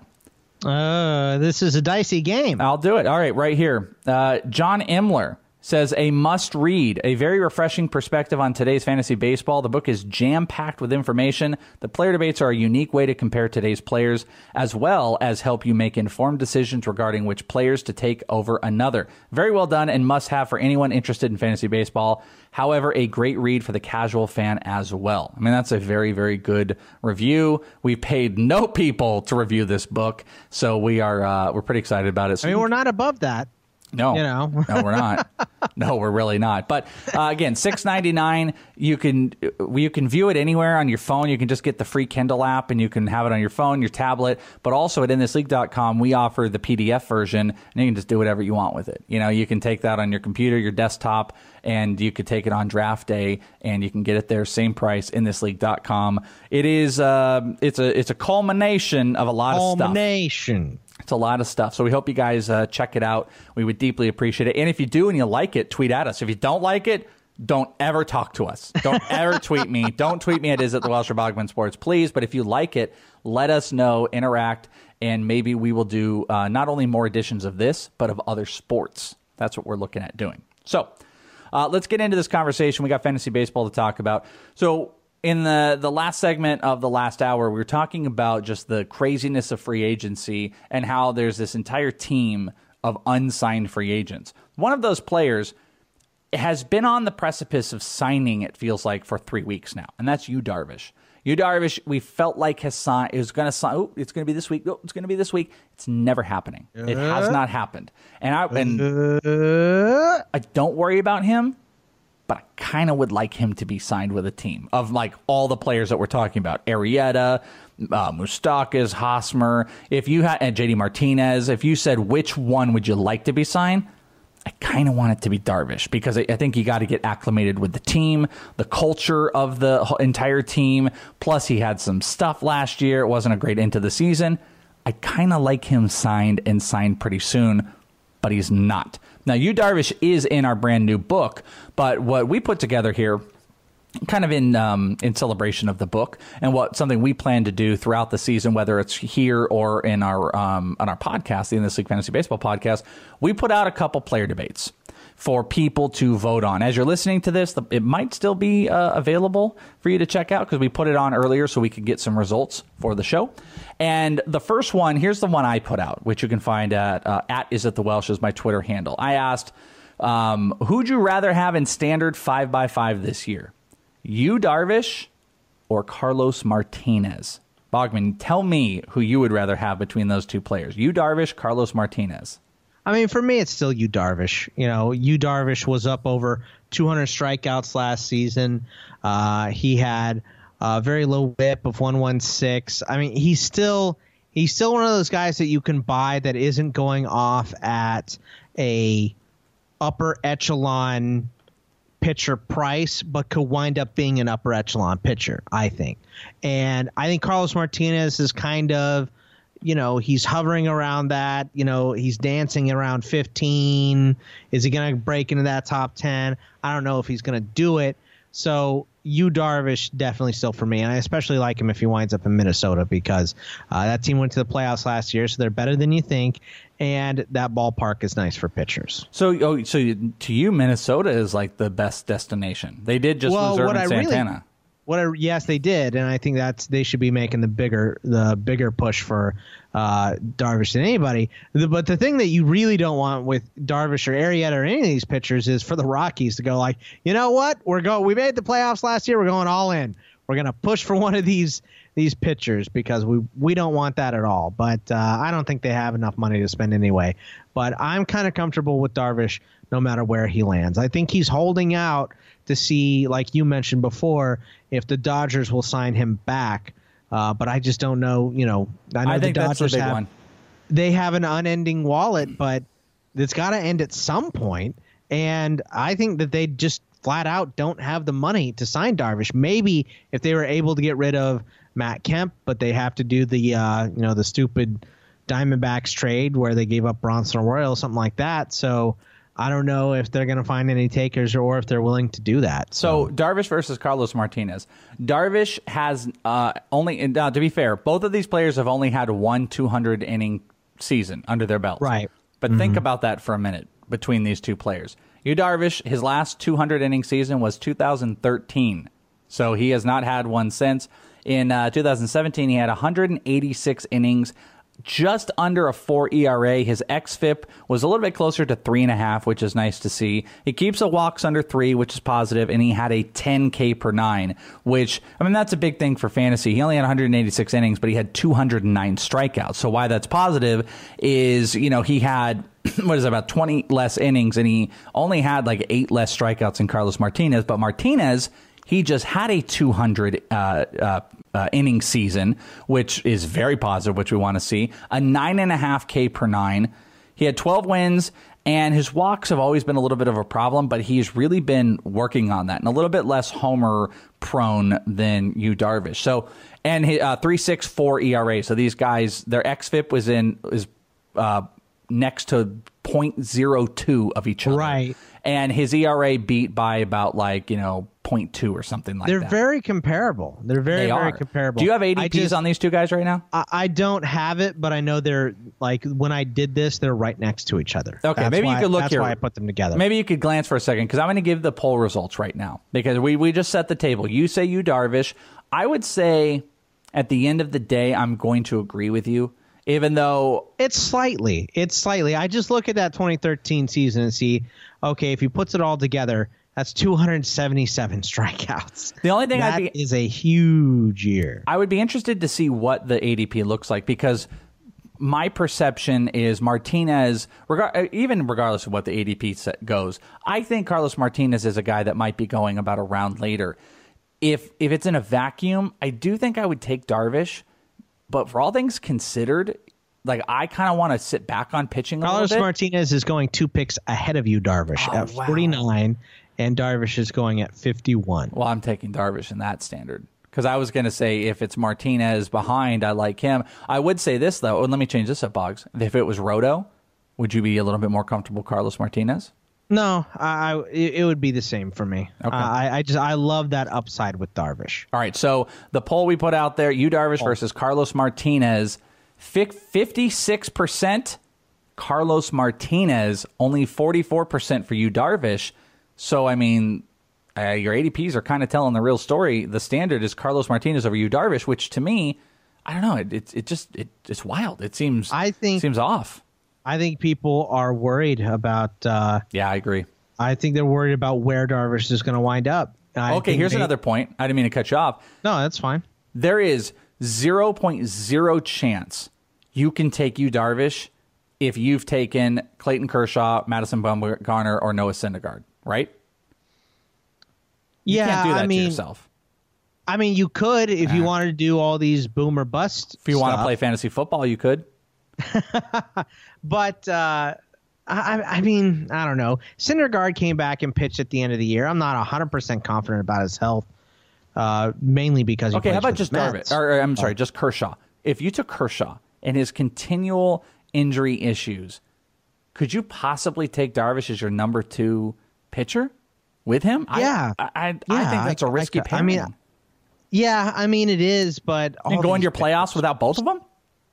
Uh, this is a dicey game. I'll do it. All right, right here. Uh, John Imler says, a must read, a very refreshing perspective on today's fantasy baseball. The book is jam-packed with information. The player debates are a unique way to compare today's players, as well as help you make informed decisions regarding which players to take over another. Very well done and must have for anyone interested in fantasy baseball. However, a great read for the casual fan as well. I mean, that's a very, very good review. We paid no people to review this book, so we are uh, we're pretty excited about it. So I mean, we're not above that. No, you know. no, we're not. No, we're really not. But uh, again, six ninety-nine. You can you can view it anywhere on your phone. You can just get the free Kindle app, and you can have it on your phone, your tablet. But also at in this league dot com, we offer the P D F version, and you can just do whatever you want with it. You know, you can take that on your computer, your desktop, and you could take it on draft day, and you can get it there, same price, in this league dot com. It is uh, it's a it's a culmination of a lot of stuff. Culmination. It's a lot of stuff. So we hope you guys uh, check it out. We would deeply appreciate it. And if you do and you like it, tweet at us. If you don't like it, don't ever talk to us. Don't ever tweet me. Don't tweet me at Is It the Welsh or Bogman Sports, please. But if you like it, let us know, interact, and maybe we will do uh, not only more editions of this, but of other sports. That's what we're looking at doing. So uh, let's get into this conversation. We got fantasy baseball to talk about. So in the, the last segment of the last hour, we were talking about just the craziness of free agency and how there's this entire team of unsigned free agents. One of those players has been on the precipice of signing, it feels like, for three weeks now, and that's Yu Darvish. Yu Darvish, we felt like has signed, it was going to sign. Oh, it's going to be this week. Oh, it's going to be this week. It's never happening. Uh, it has not happened. And I and uh, I don't worry about him, but I kind of would like him to be signed with a team of like all the players that we're talking about. Arrieta, uh, Moustakas, Hosmer. If you had and J D Martinez, if you said which one would you like to be signed, I kind of want it to be Darvish because I, I think you got to get acclimated with the team, the culture of the entire team. Plus, he had some stuff last year. It wasn't a great end to the season. I kind of like him signed and signed pretty soon, but he's not. Now, Yu Darvish is in our brand new book, but what we put together here, kind of in um, in celebration of the book, and what something we plan to do throughout the season, whether it's here or in our um, on our podcast, the In This League Fantasy Baseball podcast, we put out a couple player debates for people to vote on. As you're listening to this, it might still be uh, available for you to check out because we put it on earlier so we could get some results for the show. And the first one, here's the one I put out, which you can find at uh, at Is It the Welsh is my Twitter handle. I asked, um, who'd you rather have in standard five by five this year? Yu Darvish or Carlos Martinez? Bogman, tell me who you would rather have between those two players. Yu Darvish, Carlos Martinez. I mean, for me, it's still Yu Darvish. You know, Yu Darvish was up over two hundred strikeouts last season. Uh, he had a very low whip of one sixteen. I mean, he's still he's still one of those guys that you can buy that isn't going off at a upper echelon pitcher price, but could wind up being an upper echelon pitcher, I think. And I think Carlos Martinez is kind of, you know, he's hovering around that. You know, he's dancing around fifteen. Is he going to break into that top ten? I don't know if he's going to do it. So Yu Darvish definitely still for me, and I especially like him if he winds up in Minnesota because uh, that team went to the playoffs last year, so they're better than you think, and that ballpark is nice for pitchers. So, oh, so you, to you, Minnesota is like the best destination. They did just well, lose Ervin what I Santana. Really, what I, yes, they did, and I think that's they should be making the bigger the bigger push for uh, Darvish than anybody. The, but the thing that you really don't want with Darvish or Arrieta or any of these pitchers is for the Rockies to go like, you know what, we're go we made the playoffs last year, we're going all in. We're gonna push for one of these these pitchers because we we don't want that at all. But uh, I don't think they have enough money to spend anyway. But I'm kind of comfortable with Darvish no matter where he lands. I think he's holding out to see, like you mentioned before, if the Dodgers will sign him back. Uh, but I just don't know. You know, I know I the think Dodgers that's the big have one. They have an unending wallet, but it's got to end at some point. And I think that they just flat out don't have the money to sign Darvish. Maybe if they were able to get rid of Matt Kemp, but they have to do the uh, you know the stupid Diamondbacks trade where they gave up Bronson Arroyo, something like that. So I don't know if they're going to find any takers or if they're willing to do that. So, so Darvish versus Carlos Martinez. Darvish has uh, only, and, uh, to be fair, both of these players have only had one two hundred inning season under their belt. Right. But Mm-hmm. think about that for a minute between these two players. Yu Darvish, his last two hundred inning season was two thousand thirteen. So he has not had one since. In uh, two thousand seventeen, he had one hundred eighty-six innings, just under a four E R A. His X F I P was a little bit closer to three and a half, which is nice to see. He keeps the walks under three, which is positive, and he had a ten K per nine, which, I mean, that's a big thing for fantasy. He only had one hundred eighty-six innings, but he had two hundred nine strikeouts. So why that's positive is, you know, he had, what is it, about twenty less innings, and he only had like eight less strikeouts than Carlos Martinez. But Martinez, he just had a two hundred uh, uh, uh, inning season, which is very positive, which we want to see. A nine and a half K per nine. He had twelve wins, and his walks have always been a little bit of a problem, but he's really been working on that and a little bit less homer prone than Yu Darvish. So, and his, uh, three point six four E R A. So these guys, their X F I P was in is uh, next to zero point zero two of each other. Right. And his E R A beat by about like, you know, zero point two or something like They're that. They're very comparable. They're very, they very are. comparable. Do you have A D Ps just, on these two guys right now? I, I don't have it, but I know they're like when I did this, they're right next to each other. Okay, that's maybe why, you could look that's here. That's why I put them together. Maybe you could glance for a second because I'm going to give the poll results right now because we, we just set the table. You say Yu Darvish. I would say at the end of the day, I'm going to agree with you. Even though it's slightly, it's slightly. I just look at that twenty thirteen season and see, okay, if he puts it all together, that's two hundred seventy-seven strikeouts. The only thing that I'd be, is a huge year. I would be interested to see what the A D P looks like because my perception is Martinez, reg- even regardless of what the A D P set goes, I think Carlos Martinez is a guy that might be going about a round later. If if it's in a vacuum, I do think I would take Darvish. But for all things considered, like I kind of want to sit back on pitching a Carlos little bit. Martinez is going two picks ahead of you, Darvish, oh, at wow. forty-nine, and Darvish is going at fifty-one. Well, I'm taking Darvish in that standard because I was going to say if it's Martinez behind, I like him. I would say this, though, and let me change this up, Boggs. If it was Roto, would you be a little bit more comfortable Carlos Martinez? No, I, it, it would be the same for me. Okay. Uh, I, I just I love that upside with Darvish. All right, so the poll we put out there, Yu Darvish oh. versus Carlos Martinez, fifty-six percent Carlos Martinez, only forty-four percent for Yu Darvish. So, I mean, uh, your A D Ps are kind of telling the real story. The standard is Carlos Martinez over Yu Darvish, which to me, I don't know, it it, it just it, it's wild. It seems I think seems off. I think people are worried about. Uh, yeah, I agree. I think they're worried about where Darvish is going to wind up. I okay, here's they, another point. I didn't mean to cut you off. No, that's fine. There is zero point zero chance you can take Yu Darvish if you've taken Clayton Kershaw, Madison Bumgarner, or Noah Syndergaard, right? You yeah, can't do that I mean, to yourself. I mean, you could if uh, you wanted to do all these boom or bust. If you stuff. want to play fantasy football, you could. But uh, I, I mean, I don't know. Syndergaard came back and pitched at the end of the year. I'm not one hundred percent confident about his health, uh, mainly because he okay. How about just Darvish? Or, or, I'm sorry, oh. just Kershaw. If you took Kershaw and his continual injury issues, could you possibly take Darvish as your number two pitcher with him? Yeah, I, I, yeah, I think that's I, a risky I, pairing. I mean, yeah, I mean it is, but and go into your playoffs pitchers, without both of them?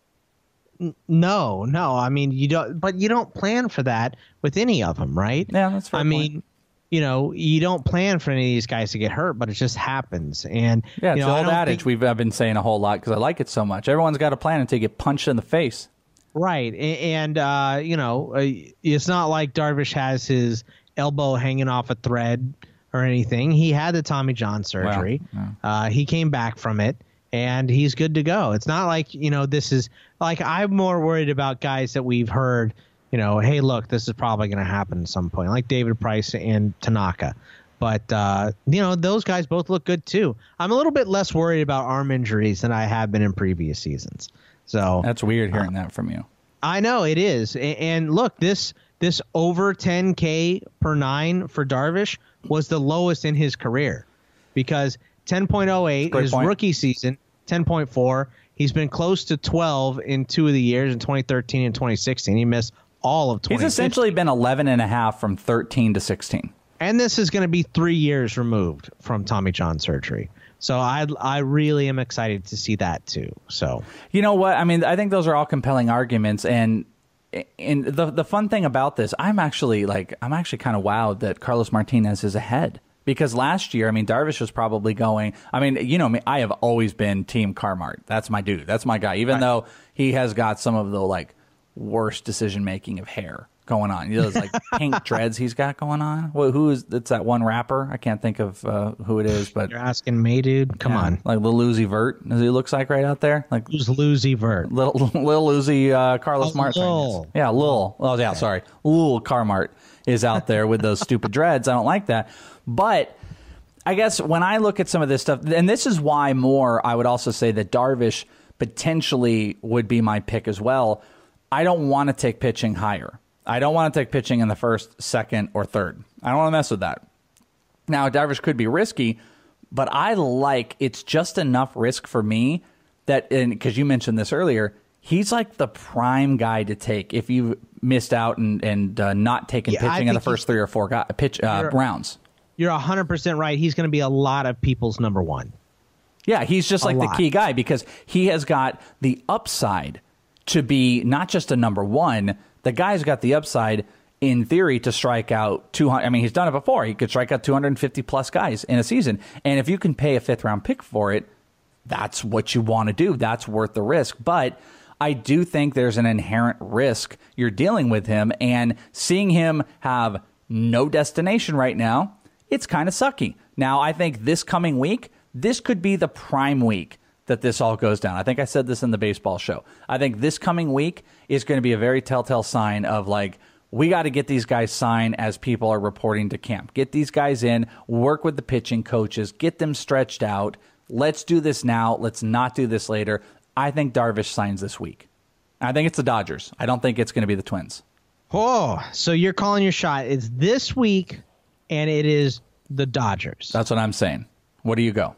No, no. I mean, you don't. But you don't plan for that with any of them, right? Yeah, that's fair. I point. mean, you know, you don't plan for any of these guys to get hurt, but it just happens. And yeah, it's you know, the old adage think, we've I've been saying a whole lot because I like it so much. Everyone's got a plan until you get punched in the face. Right, and uh, you know, it's not like Darvish has his elbow hanging off a thread or anything. He had the Tommy John surgery. Wow. Yeah. Uh, he came back from it. And he's good to go. It's not like, you know, this is like I'm more worried about guys that we've heard, you know, hey, look, this is probably going to happen at some point, like David Price and Tanaka. But, uh, you know, those guys both look good, too. I'm a little bit less worried about arm injuries than I have been in previous seasons. So that's weird hearing uh, that from you. I know it is. And, and look, this this over ten K per nine for Darvish was the lowest in his career because ten point oh eight his point. rookie season. ten point four. He's been close to twelve in two of the years in twenty thirteen and twenty sixteen. He missed all of twenty. He's essentially been eleven and a half from thirteen to sixteen. And this is going to be three years removed from Tommy John surgery. So I I really am excited to see that too. So you know what? I mean, I think those are all compelling arguments. And and the the fun thing about this, I'm actually like I'm actually kind of wowed that Carlos Martinez is ahead. Because last year, I mean, Darvish was probably going. I mean, you know me, I have always been Team Carmart. That's my dude. That's my guy. Even right. though he has got some of the like worst decision making of hair going on. You know, those like pink dreads he's got going on. Well, who is? It's that one rapper. I can't think of uh, who it is. But you're asking me, dude. Come yeah, on, like Lil Uzi Vert, as he looks like right out there. Like who's Lucy Vert? Little Lil Uzi uh, Carlos oh, Martin. Lil. Yeah, Lil. Oh yeah, sorry, Lil Carmart is out there with those stupid dreads. I don't like that, but. I guess when I look at some of this stuff, and this is why more, I would also say that Darvish potentially would be my pick as well. I don't want to take pitching higher. I don't want to take pitching in the first, second, or third. I don't want to mess with that. Now, Darvish could be risky, but I like it's just enough risk for me that, because you mentioned this earlier, he's like the prime guy to take if you missed out and, and uh, not taking yeah, pitching in the first three or four guy, pitch uh, rounds. You're one hundred percent right. He's going to be a lot of people's number one. Yeah, he's just like the key guy because he has got the upside to be not just a number one. The guy's got the upside, in theory, to strike out two hundred. I mean, he's done it before. He could strike out two hundred fifty plus guys in a season. And if you can pay a fifth round pick for it, that's what you want to do. That's worth the risk. But I do think there's an inherent risk you're dealing with him. And seeing him have no destination right now, it's kind of sucky. Now, I think this coming week, this could be the prime week that this all goes down. I think I said this in the baseball show. I think this coming week is going to be a very telltale sign of like, we got to get these guys signed as people are reporting to camp. Get these guys in, work with the pitching coaches, get them stretched out. Let's do this now. Let's not do this later. I think Darvish signs this week. I think it's the Dodgers. I don't think it's going to be the Twins. Oh, so you're calling your shot. It's this week, and it is the Dodgers. That's what I'm saying. What do you go?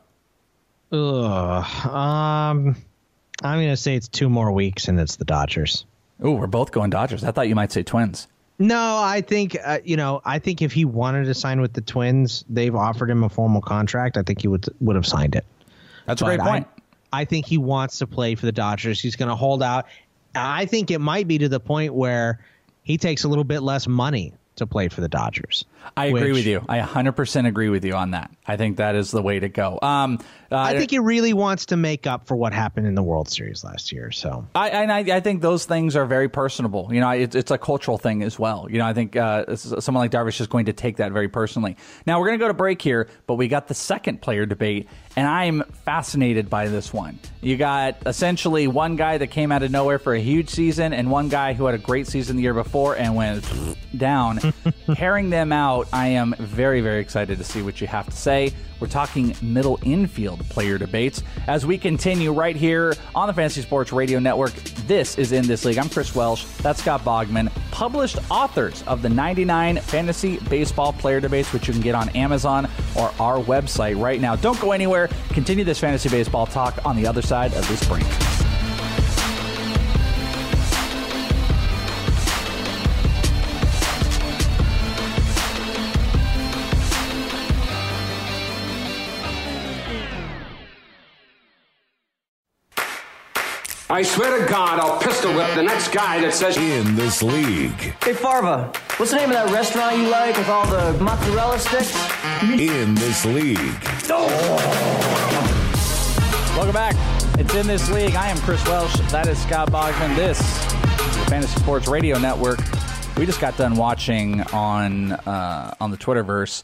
Ugh. Um, I'm going to say it's two more weeks, and it's the Dodgers. Oh, we're both going Dodgers. I thought you might say Twins. No, I think uh, you know. I think if he wanted to sign with the Twins, they've offered him a formal contract. I think he would would have signed it. That's but a great point. I, I think he wants to play for the Dodgers. He's going to hold out. I think it might be to the point where he takes a little bit less money to play for the Dodgers. I agree with you. I one hundred percent agree with you on that. I think that is the way to go. Um, uh, I think he really wants to make up for what happened in the World Series last year. So I and I, I think those things are very personable. You know, it's, it's a cultural thing as well. You know, I think uh, someone like Darvish is going to take that very personally. Now we're going to go to break here, but we got the second player debate, and I'm fascinated by this one. You got essentially one guy that came out of nowhere for a huge season, and one guy who had a great season the year before and went down. Pairing them out, I am very, very excited to see what you have to say. We're talking middle infield player debates as we continue right here on the Fantasy Sports Radio Network. This is In This League. I'm Chris Welsh. That's Scott Bogman. published authors of the ninety-nine Fantasy Baseball Player Debates, which you can get on Amazon or our website right now. Don't go anywhere. Continue this fantasy baseball talk on the other side of this break. I swear to God, I'll pistol whip the next guy that says... In this league. Hey, Farva, what's the name of that restaurant you like with all the mozzarella sticks? In this league. Oh. Welcome back. It's In This League. I am Chris Welsh. That is Scott Bogman. This is Fantasy Sports Radio Network. We just got done watching on uh, on the Twitterverse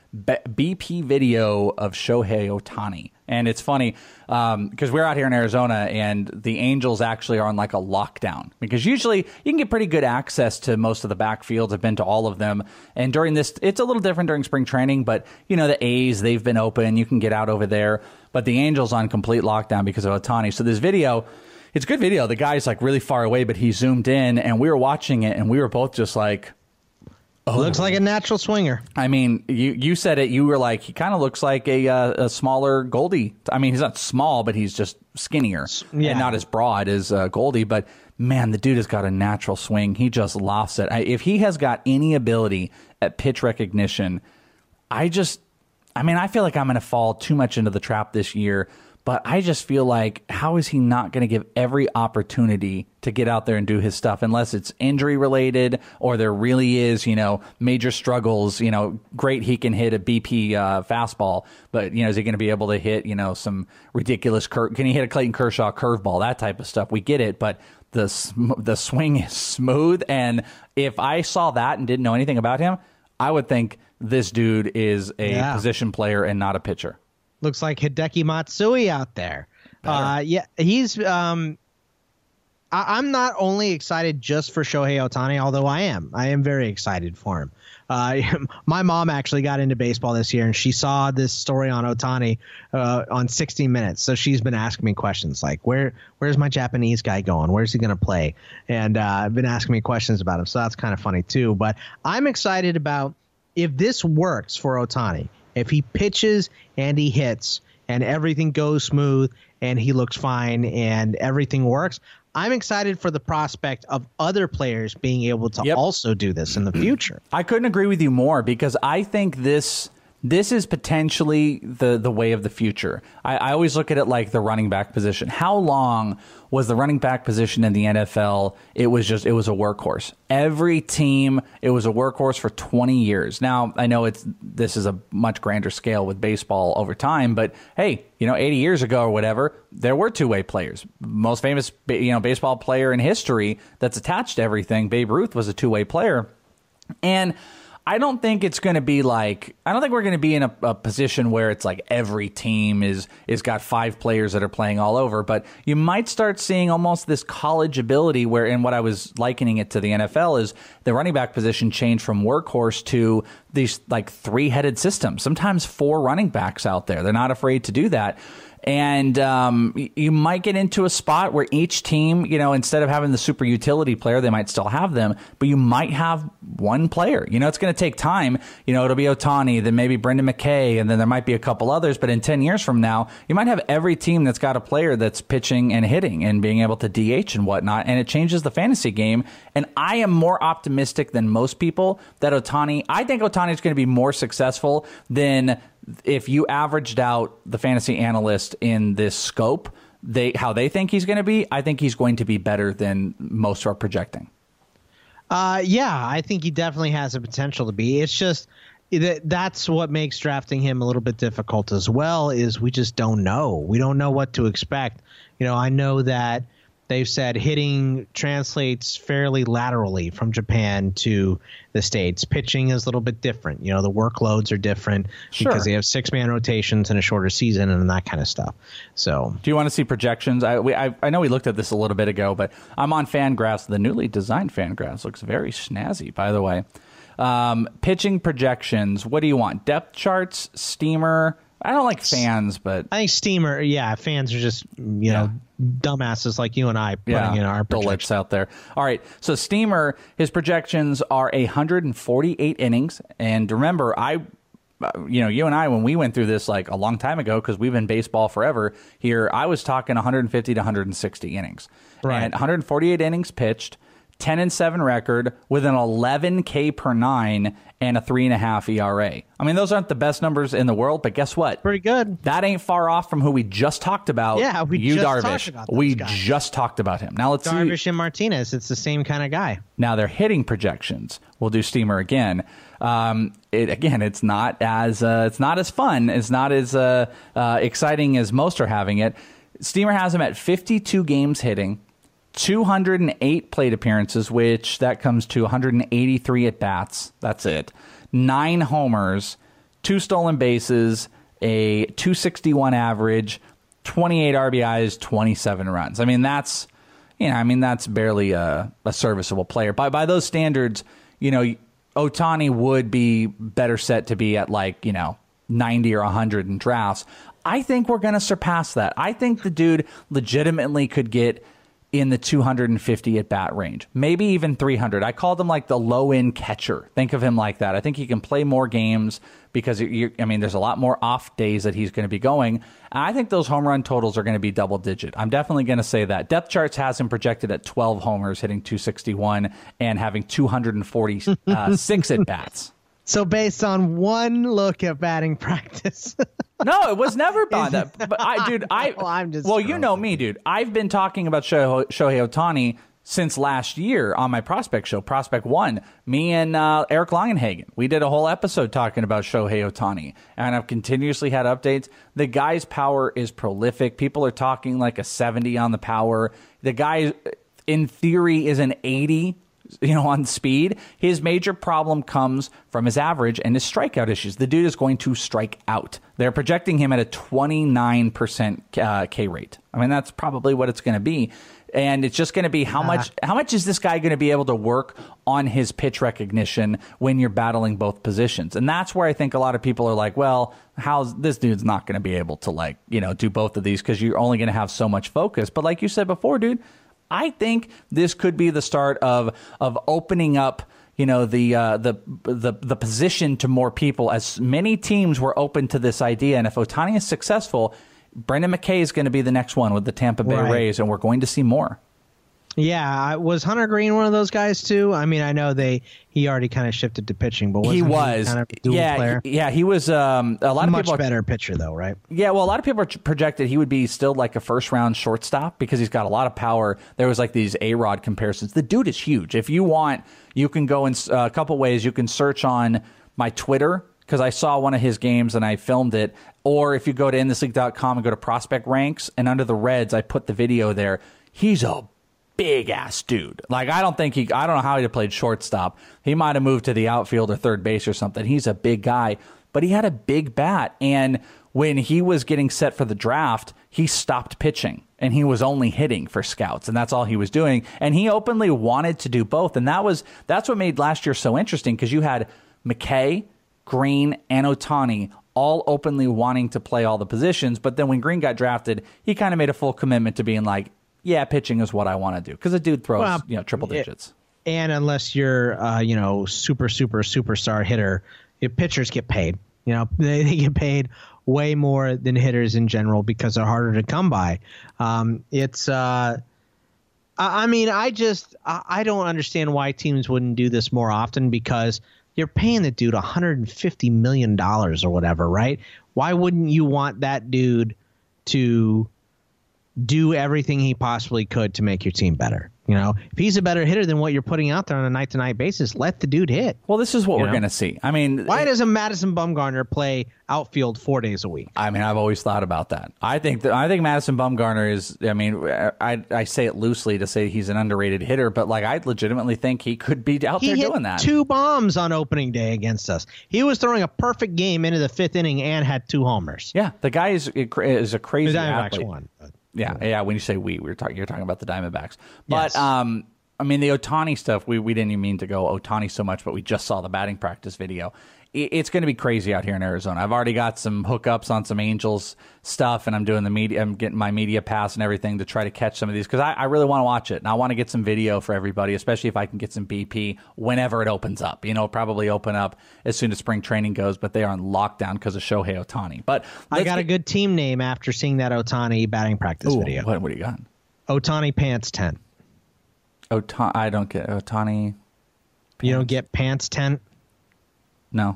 B P video of Shohei Ohtani. And it's funny because um, we're out here in Arizona and the Angels actually are on like a lockdown because usually you can get pretty good access to most of the backfields. I've been to all of them. And during this, it's a little different during spring training, but you know, the A's, they've been open. You can get out over there. But the Angels on complete lockdown because of Ohtani. So this video, it's a good video. The guy's like really far away, but he zoomed in and we were watching it and we were both just like, oh. Looks like a natural swinger. I mean, you, you said it. You were like, he kind of looks like a uh, a smaller Goldie. I mean, he's not small, but he's just skinnier yeah. and not as broad as uh, Goldie. But, man, the dude has got a natural swing. He just lofts it. I, if he has got any ability at pitch recognition, I just – I mean, I feel like I'm going to fall too much into the trap this year. But I just feel like, how is he not going to give every opportunity to get out there and do his stuff unless it's injury related or there really is, you know, major struggles, you know, great. He can hit a B P uh, fastball, but, you know, is he going to be able to hit, you know, some ridiculous cur- can he hit a Clayton Kershaw curveball, that type of stuff? We get it. But the, sm- the swing is smooth. And if I saw that and didn't know anything about him, I would think this dude is a yeah. position player and not a pitcher. Looks like Hideki Matsui out there. Uh, yeah, he's. Um, I, I'm not only excited just for Shohei Ohtani, although I am. I am very excited for him. Uh, my mom actually got into baseball this year, and she saw this story on Ohtani uh, on sixty minutes. So she's been asking me questions like, "Where, where's my Japanese guy going? Where's he going to play?" And uh, I've been asking me questions about him. So that's kind of funny too. But I'm excited about if this works for Ohtani. If he pitches and he hits and everything goes smooth and he looks fine and everything works, I'm excited for the prospect of other players being able to yep. also do this in the future. I couldn't agree with you more because I think this this is potentially the, the way of the future. I, I always look at it like the running back position. How long was the running back position in the N F L? It was just, it was a workhorse. Every team, it was a workhorse for twenty years. Now, I know it's this is a much grander scale with baseball over time, but hey, you know, eighty years ago or whatever, there were two-way players. Most famous, you know, baseball player in history that's attached to everything, Babe Ruth, was a two-way player. And I don't think it's going to be like, I don't think we're going to be in a, a position where it's like every team is is got five players that are playing all over, but you might start seeing almost this college ability where, and what I was likening it to the N F L is the running back position changed from workhorse to these like three-headed systems, sometimes four running backs out there. They're not afraid to do that. And um, you might get into a spot where each team, you know, instead of having the super utility player, they might still have them, but you might have one player. You know, it's going to take time. You know, it'll be Ohtani, then maybe Brendan McKay, and then there might be a couple others. But in ten years from now, you might have every team that's got a player that's pitching and hitting and being able to D H and whatnot. And it changes the fantasy game. And I am more optimistic than most people that Ohtani, I think Ohtani is going to be more successful than if you averaged out the fantasy analyst in this scope, they how they think he's going to be. I think he's going to be better than most are projecting. Uh, yeah, I think he definitely has the potential to be. It's just that that's what makes drafting him a little bit difficult as well, is we just don't know. We don't know what to expect. You know, I know that they've said hitting translates fairly laterally from Japan to the States. Pitching is a little bit different. You know, the workloads are different sure. because they have six-man rotations and a shorter season and that kind of stuff. So, do you want to see projections? I we, I, I know we looked at this a little bit ago, but I'm on Fangraphs. The newly designed Fangraphs looks very snazzy, by the way. Um, pitching projections. What do you want? Depth charts, steamer. I don't like fans, but I think steamer. Yeah, fans are just you yeah. know dumbasses like you and I putting yeah, in our bullets out there. All right, so Steamer, his projections are one hundred forty-eight innings, and remember, I, you know, you and I, when we went through this like a long time ago, because we've been baseball forever here, I was talking one hundred fifty to one hundred sixty innings, right? And one hundred forty-eight innings pitched, ten and seven record with an eleven K per nine and a three and a half E R A. I mean, those aren't the best numbers in the world, but guess what? Pretty good. That ain't far off from who we just talked about. Yeah, we Yu just Darvish. talked about those we guys. just talked about him. Now let's Darvish see. and Martinez. It's the same kind of guy. Now their hitting projections. We'll do Steamer again. Um, it again, it's not as uh, it's not as fun. It's not as uh, uh, exciting as most are having it. Steamer has him at fifty-two games hitting, two hundred eight plate appearances, which that comes to one hundred eighty-three at bats. That's it. Nine homers, two stolen bases, a two sixty-one average, twenty-eight R B Is, twenty-seven runs. I mean, that's, you know, I mean, that's barely a, a serviceable player. By by those standards, you know, Ohtani would be better set to be at like, you know, ninety or one hundred in drafts. I think we're going to surpass that. I think the dude legitimately could get in the two hundred fifty at bat range, maybe even three hundred. I called him like the low end catcher. Think of him like that. I think he can play more games because you, I mean, there's a lot more off days that he's going to be going. And I think those home run totals are going to be double digit. I'm definitely going to say that. Depth Charts has him projected at twelve homers, hitting two sixty-one and having two hundred forty-six at bats. So based on one look at batting practice. No, it was never about that. But I, dude, I well, I'm just well, you know me, dude. I've been talking about Shohei, Shohei Ohtani since last year on my prospect show, Prospect One. Me and uh, Eric Longenhagen, we did a whole episode talking about Shohei Ohtani, and I've continuously had updates. The guy's power is prolific. People are talking like a seventy on the power. The guy, in theory, is an eighty. You know, on speed. His major problem comes from his average and his strikeout issues. The dude is going to strike out. They're projecting him at a twenty-nine percent uh, K rate. I mean, that's probably what it's going to be. And it's just going to be how much how much is this guy going to be able to work on his pitch recognition when you're battling both positions? And that's where I think a lot of people are like, well, how's this dude's not going to be able to, like, you know, do both of these because you're only going to have so much focus. But like you said before, dude, I think this could be the start of of opening up, you know, the uh, the the the position to more people, as many teams were open to this idea. And if Ohtani is successful, Brendan McKay is going to be the next one with the Tampa Bay right. Rays, and we're going to see more. Yeah, was Hunter Green one of those guys too? I mean, I know they he already kind of shifted to pitching, but wasn't he was he kind of a dual yeah, player? yeah, he was. Um, a lot of much people better are, pitcher though, right? Yeah, well, a lot of people are projected he would be still like a first round shortstop because he's got a lot of power. There was like these A-Rod comparisons. The dude is huge. If you want, you can go in uh, a couple ways. You can search on my Twitter, because I saw one of his games and I filmed it. Or if you go to in this league dot com and go to Prospect Ranks, and under the Reds, I put the video there. He's a big ass dude. Like, I don't think he, I don't know how he played shortstop. He might have moved to the outfield or third base or something. He's a big guy, but he had a big bat. And when he was getting set for the draft, he stopped pitching and he was only hitting for scouts, and that's all he was doing. And he openly wanted to do both. And that was, that's what made last year so interesting, because you had McKay, Green, and Ohtani all openly wanting to play all the positions. But then when Green got drafted, he kind of made a full commitment to being like, yeah, pitching is what I want to do, because the dude throws well, you know triple digits. And unless you're uh, you know super super superstar hitter, if pitchers get paid. You know they, they get paid way more than hitters in general because they're harder to come by. Um, it's uh, I, I mean I just I, I don't understand why teams wouldn't do this more often, because you're paying the dude one hundred fifty million dollars or whatever, right? Why wouldn't you want that dude to do everything he possibly could to make your team better? You know, if he's a better hitter than what you're putting out there on a night-to-night basis, let the dude hit. Well, this is what you we're going to see. I mean, why doesn't Madison Bumgarner play outfield four days a week? I mean, I've always thought about that. I think that I think Madison Bumgarner is. I mean, I I say it loosely to say he's an underrated hitter, but like I legitimately think he could be out he there hit doing that. Two bombs on opening day against us. He was throwing a perfect game into the fifth inning and had two homers. Yeah, the guy is is a crazy the athlete. Won, but, yeah, yeah, yeah. When you say we, we were talking. You're talking about the Diamondbacks, but yes. um. I mean, the Ohtani stuff, we, we didn't even mean to go Ohtani so much, but we just saw the batting practice video. it's going to be crazy out here in Arizona. I've already got some hookups on some Angels stuff, and I'm doing the media. I'm getting my media pass and everything to try to catch some of these because I, I really want to watch it, and I want to get some video for everybody, especially if I can get some B P whenever it opens up. You know, probably open up as soon as spring training goes, but they are on lockdown because of Shohei Ohtani. But I got get, a good team name after seeing that Ohtani batting practice ooh, video. What, what do you got? Ohtani Pants ten. Ohtani, I don't get Ohtani. Pants. You don't get Pants ten? No.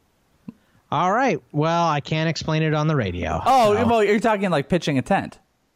All right. Well, I can't explain it on the radio. Oh, so. well, you're talking like pitching a tent.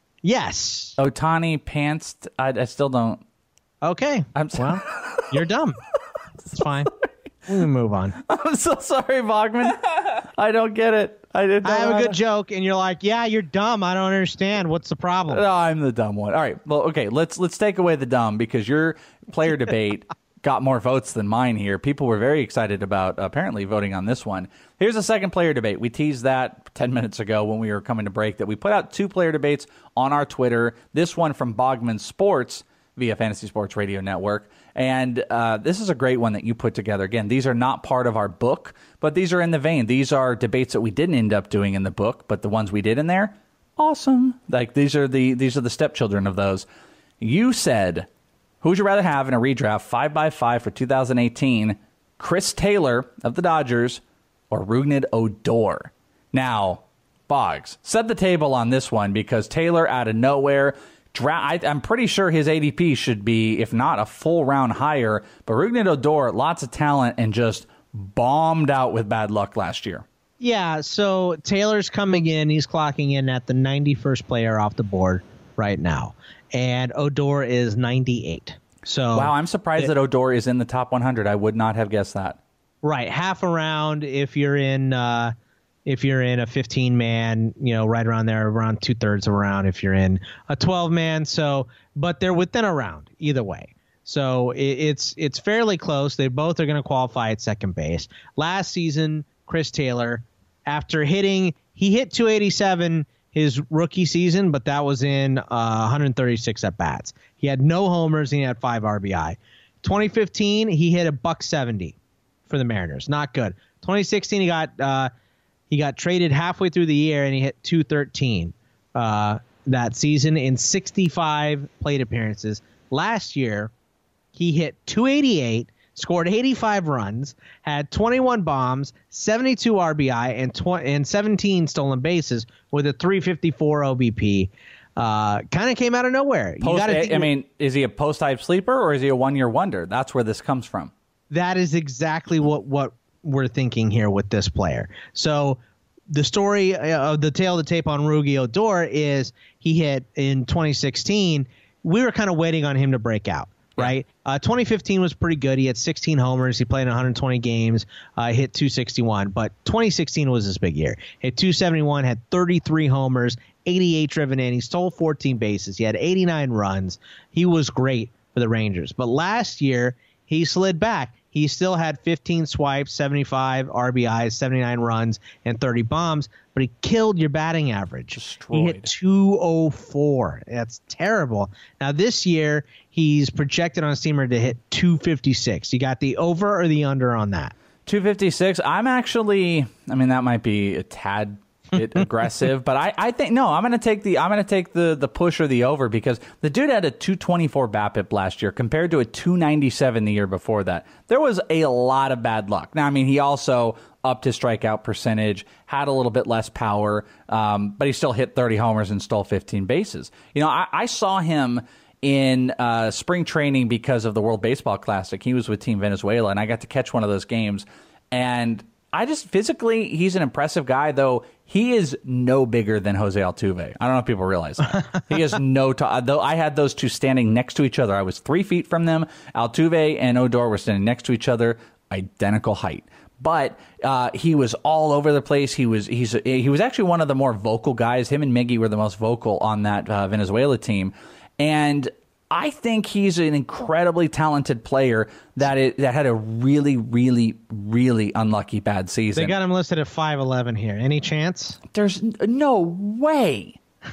Yes. Ohtani Pants. I, I still don't. Okay. I'm well, you're dumb. It's fine. We can move on. I'm so sorry, Bogman. I don't get it. I didn't. I have a good to... joke, and you're like, "Yeah, you're dumb. I don't understand. What's the problem?" No, I'm the dumb one. All right. Well, okay. Let's let's take away the dumb because your player debate got more votes than mine here. People were very excited about apparently voting on this one. Here's a second player debate. We teased that ten minutes ago when we were coming to break that we put out two player debates on our Twitter. This one from Bogman Sports via Fantasy Sports Radio Network. And uh, this is a great one that you put together. Again, these are not part of our book, but these are in the vein. These are debates that we didn't end up doing in the book, but the ones we did in there, awesome. Like these are the these are the stepchildren of those. You said, who would you rather have in a redraft five by five for two thousand eighteen, Chris Taylor of the Dodgers or Rougned Odor? Now, Boggs, set the table on this one because Taylor out of nowhere. Dra- I, I'm pretty sure his A D P should be, if not a full round higher, but Rougned Odor, lots of talent and just bombed out with bad luck last year. Yeah, so Taylor's coming in. He's clocking in at the ninety-first player off the board right now. And Odor is ninety-eight. So wow, I'm surprised it, that Odor is in the top one hundred. I would not have guessed that. Right, half a round if you're in uh, if you're in a fifteen man, you know, right around there, around two thirds of a round if you're in a twelve man. So, but they're within a round either way. So it, it's it's fairly close. They both are going to qualify at second base. Last season, Chris Taylor, after hitting, he hit two eighty-seven his rookie season, but that was in uh, one hundred thirty-six at bats. He had no homers and he had five R B I. twenty fifteen, he hit a buck seventy for the Mariners. Not good. twenty sixteen, he got uh, he got traded halfway through the year and he hit two thirteen uh, that season in sixty-five plate appearances. Last year, he hit two eighty-eight, scored eighty-five runs, had twenty-one bombs, seventy-two R B I, and tw- and seventeen stolen bases with a three fifty-four O B P. Uh, kind of came out of nowhere. Post, you gotta think, I mean, is he a post-type sleeper or is he a one-year wonder? That's where this comes from. That is exactly what, what we're thinking here with this player. So the story of the tail of the tape on Rougned Odor is he hit in twenty sixteen. We were kind of waiting on him to break out. Right. Uh, twenty fifteen was pretty good. He had sixteen homers. He played in one hundred twenty games, uh, hit two sixty-one. But twenty sixteen was his big year. Hit two seventy-one, had thirty-three homers, eighty-eight driven in. He stole fourteen bases. He had eighty-nine runs. He was great for the Rangers. But last year, he slid back. He still had fifteen swipes, seventy-five R B Is, seventy-nine runs, and thirty bombs. But he killed your batting average. Destroyed. He hit two oh four. That's terrible. Now, this year, he's projected on Steamer to hit two fifty-six. You got the over or the under on that? two fifty-six. I'm actually, I mean, that might be a tad bit aggressive, but I, I think, no, I'm going to take the, I'm going to take the, the push or the over because the dude had a two twenty-four BABIP last year compared to a two ninety-seven the year before that. There was a lot of bad luck. Now, I mean, he also upped his strikeout percentage, had a little bit less power, um, but he still hit thirty homers and stole fifteen bases. You know, I, I saw him in uh, spring training because of the World Baseball Classic. He was with Team Venezuela, and I got to catch one of those games. And I just physically, he's an impressive guy, though he is no bigger than Jose Altuve. I don't know if people realize that. He is no t- though I had those two standing next to each other. I was three feet from them. Altuve and Odor were standing next to each other, identical height. But uh, he was all over the place. He was he's he was actually one of the more vocal guys. Him and Miggy were the most vocal on that uh, Venezuela team. And I think he's an incredibly talented player that it, that had a really, really, really unlucky bad season. They got him listed at five eleven here. Any chance? There's no way.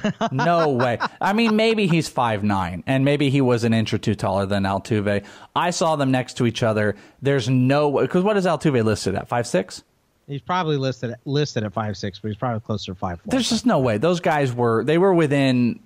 No way. I mean, maybe he's five nine, and maybe he was an inch or two taller than Altuve. I saw them next to each other. There's no way. Because what is Altuve listed at? five six? He's probably listed listed at five six, but he's probably closer to five four. There's just no way. Those guys were they were within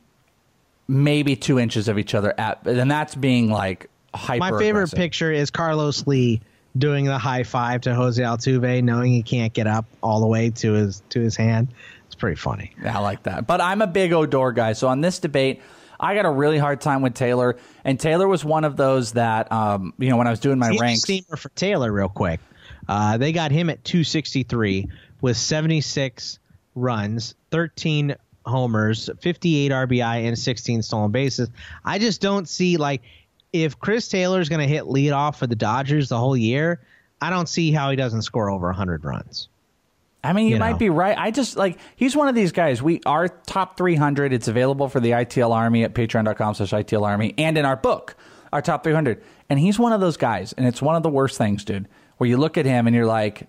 maybe two inches of each other at, and that's being like hyper. My favorite picture is Carlos Lee doing the high five to Jose Altuve, knowing he can't get up all the way to his to his hand. It's pretty funny. Yeah, I like that. But I'm a big Odor guy, so on this debate, I got a really hard time with Taylor, and Taylor was one of those that um, you know, when I was doing my Here's ranks. Steamer for Taylor, real quick. Uh, they got him at two sixty-three with seventy-six runs, thirteen homers, fifty-eight R B I, and sixteen stolen bases. I just don't see, like, if Chris Taylor's going to hit leadoff for the Dodgers the whole year, I don't see how he doesn't score over one hundred runs. I mean, you, you might know. be right. I just, like, he's one of these guys. We Our top three hundred, it's available for the I T L Army at patreon.com slash ITL Army, and in our book, our top three hundred. And he's one of those guys, and it's one of the worst things, dude, where you look at him and you're like,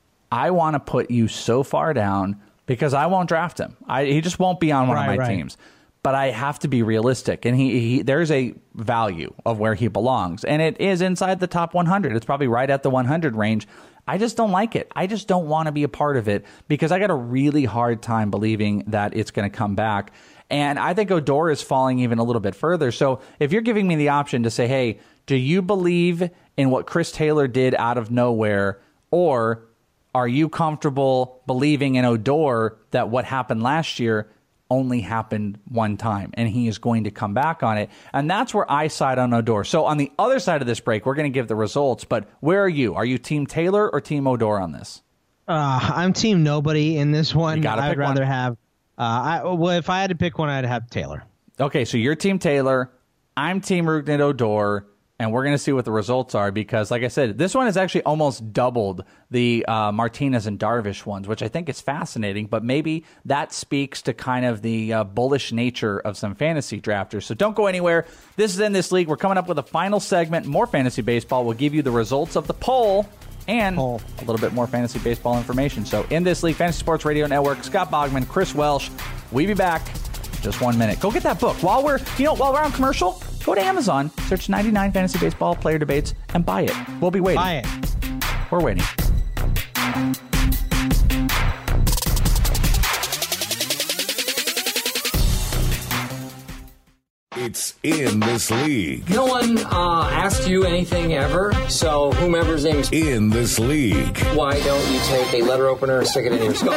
I want to put you so far down because I won't draft him. I, he just won't be on one right, of my right. teams. But I have to be realistic, and he, he there's a value of where he belongs, and it is inside the top one hundred. It's probably right at the one hundred range. I just don't like it. I just don't want to be a part of it because I got a really hard time believing that it's going to come back. And I think Odor is falling even a little bit further. So if you're giving me the option to say, hey, do you believe in what Chris Taylor did out of nowhere, or are you comfortable believing in Odor that what happened last year only happened one time and he is going to come back on it? And that's where I side on Odor. So on the other side of this break, we're going to give the results, but where are you? Are you team Taylor or team Odor on this? Uh, I'm team nobody in this one. You gotta I'd pick rather one. have uh, I, well, if I had to pick one, I'd have Taylor. Okay, so you're team Taylor. I'm team Rougned Odor. And we're going to see what the results are because, like I said, this one has actually almost doubled the uh, Martinez and Darvish ones, which I think is fascinating. But maybe that speaks to kind of the uh, bullish nature of some fantasy drafters. So don't go anywhere. This is In This League. We're coming up with a final segment, more fantasy baseball. We'll give you the results of the poll and poll. a little bit more fantasy baseball information. So In This League, Fantasy Sports Radio Network, Scott Bogman, Chris Welsh. We'll be back in just one minute. Go get that book. While we're, you know, while we're on commercial, go to Amazon, search ninety-nine Fantasy Baseball Player Debates, and buy it. We'll be waiting. Buy it. We're waiting. It's In This League. No one uh, asked you anything ever, so whomever's name is In This League. Why don't you take a letter opener and stick it in your skull?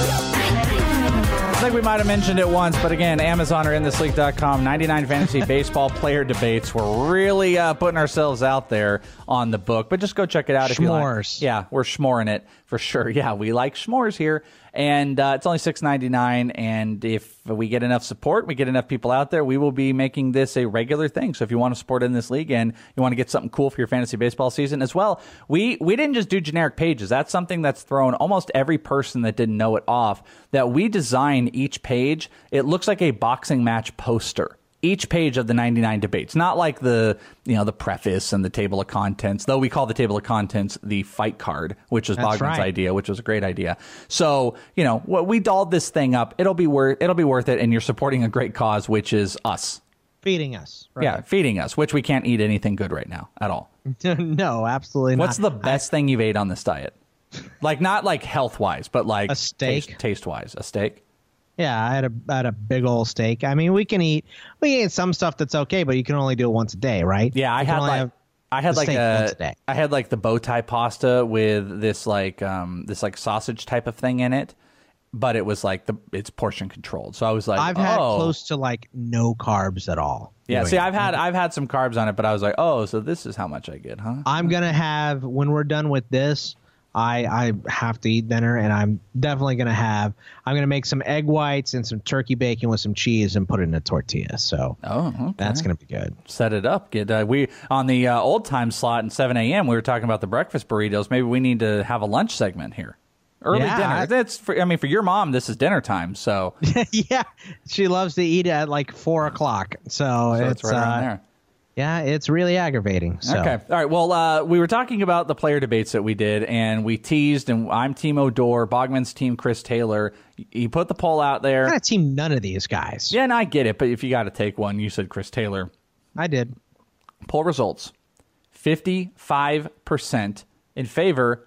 I think we might have mentioned it once, but again, Amazon or in this league dot com, ninety-nine Fantasy Baseball Player Debates. We're really uh, putting ourselves out there on the book, but just go check it out if you like. Schmores. Yeah, we're schmoring it for sure. Yeah, we like schmores here, and uh, it's only six ninety-nine. And if we get enough support, we get enough people out there, we will be making this a regular thing. So if you want to support In This League and you want to get something cool for your fantasy baseball season as well, we we didn't just do generic pages. That's something that's thrown almost every person that didn't know it off. That we design each page. It looks like a boxing match poster. Each page of the ninety-nine debates, not like the, you know, the preface and the table of contents, though we call the table of contents the fight card, which was That's Bogman's right. idea, which was a great idea. So, you know, we dolled this thing up. It'll be worth it'll be worth it, and you're supporting a great cause, which is us. Feeding us. Right? Yeah, feeding us, which we can't eat anything good right now at all. No, absolutely not. What's the best thing you've ate on this diet? Like, not like health wise, but like A steak. taste, taste wise, a steak. Yeah, I had a I had a big old steak. I mean, we can eat we can eat some stuff that's okay, but you can only do it once a day, right? Yeah, I You can had only like have I had the like steak once a a, day. I had like the bow tie pasta with this like um this like sausage type of thing in it, but it was like the it's portion controlled. So I was like, I've had oh. close to like no carbs at all. Yeah, doing see, it. I've had I've had some carbs on it, but I was like, oh, so this is how much I get, huh? I'm gonna have when we're done with this. I, I have to eat dinner, and I'm definitely going to have – I'm going to make some egg whites and some turkey bacon with some cheese and put it in a tortilla. So oh, okay. That's going to be good. Set it up. Get uh, we on the uh, old time slot in seven a.m. we were talking about the breakfast burritos. Maybe we need to have a lunch segment here. Early Yeah, dinner. I- That's for, I mean, for your mom, this is dinner time. So, Yeah, she loves to eat at like four o'clock. So, so it's it's right around uh, there. Yeah, it's really aggravating. So. Okay. All right. Well, uh, we were talking about the player debates that we did, and we teased, and I'm Team Odor, Bogman's Team Chris Taylor. You put the poll out there. I'm going to team none of these guys. Yeah, and I get it, but if you got to take one, you said Chris Taylor. I did. Poll results. fifty-five percent in favor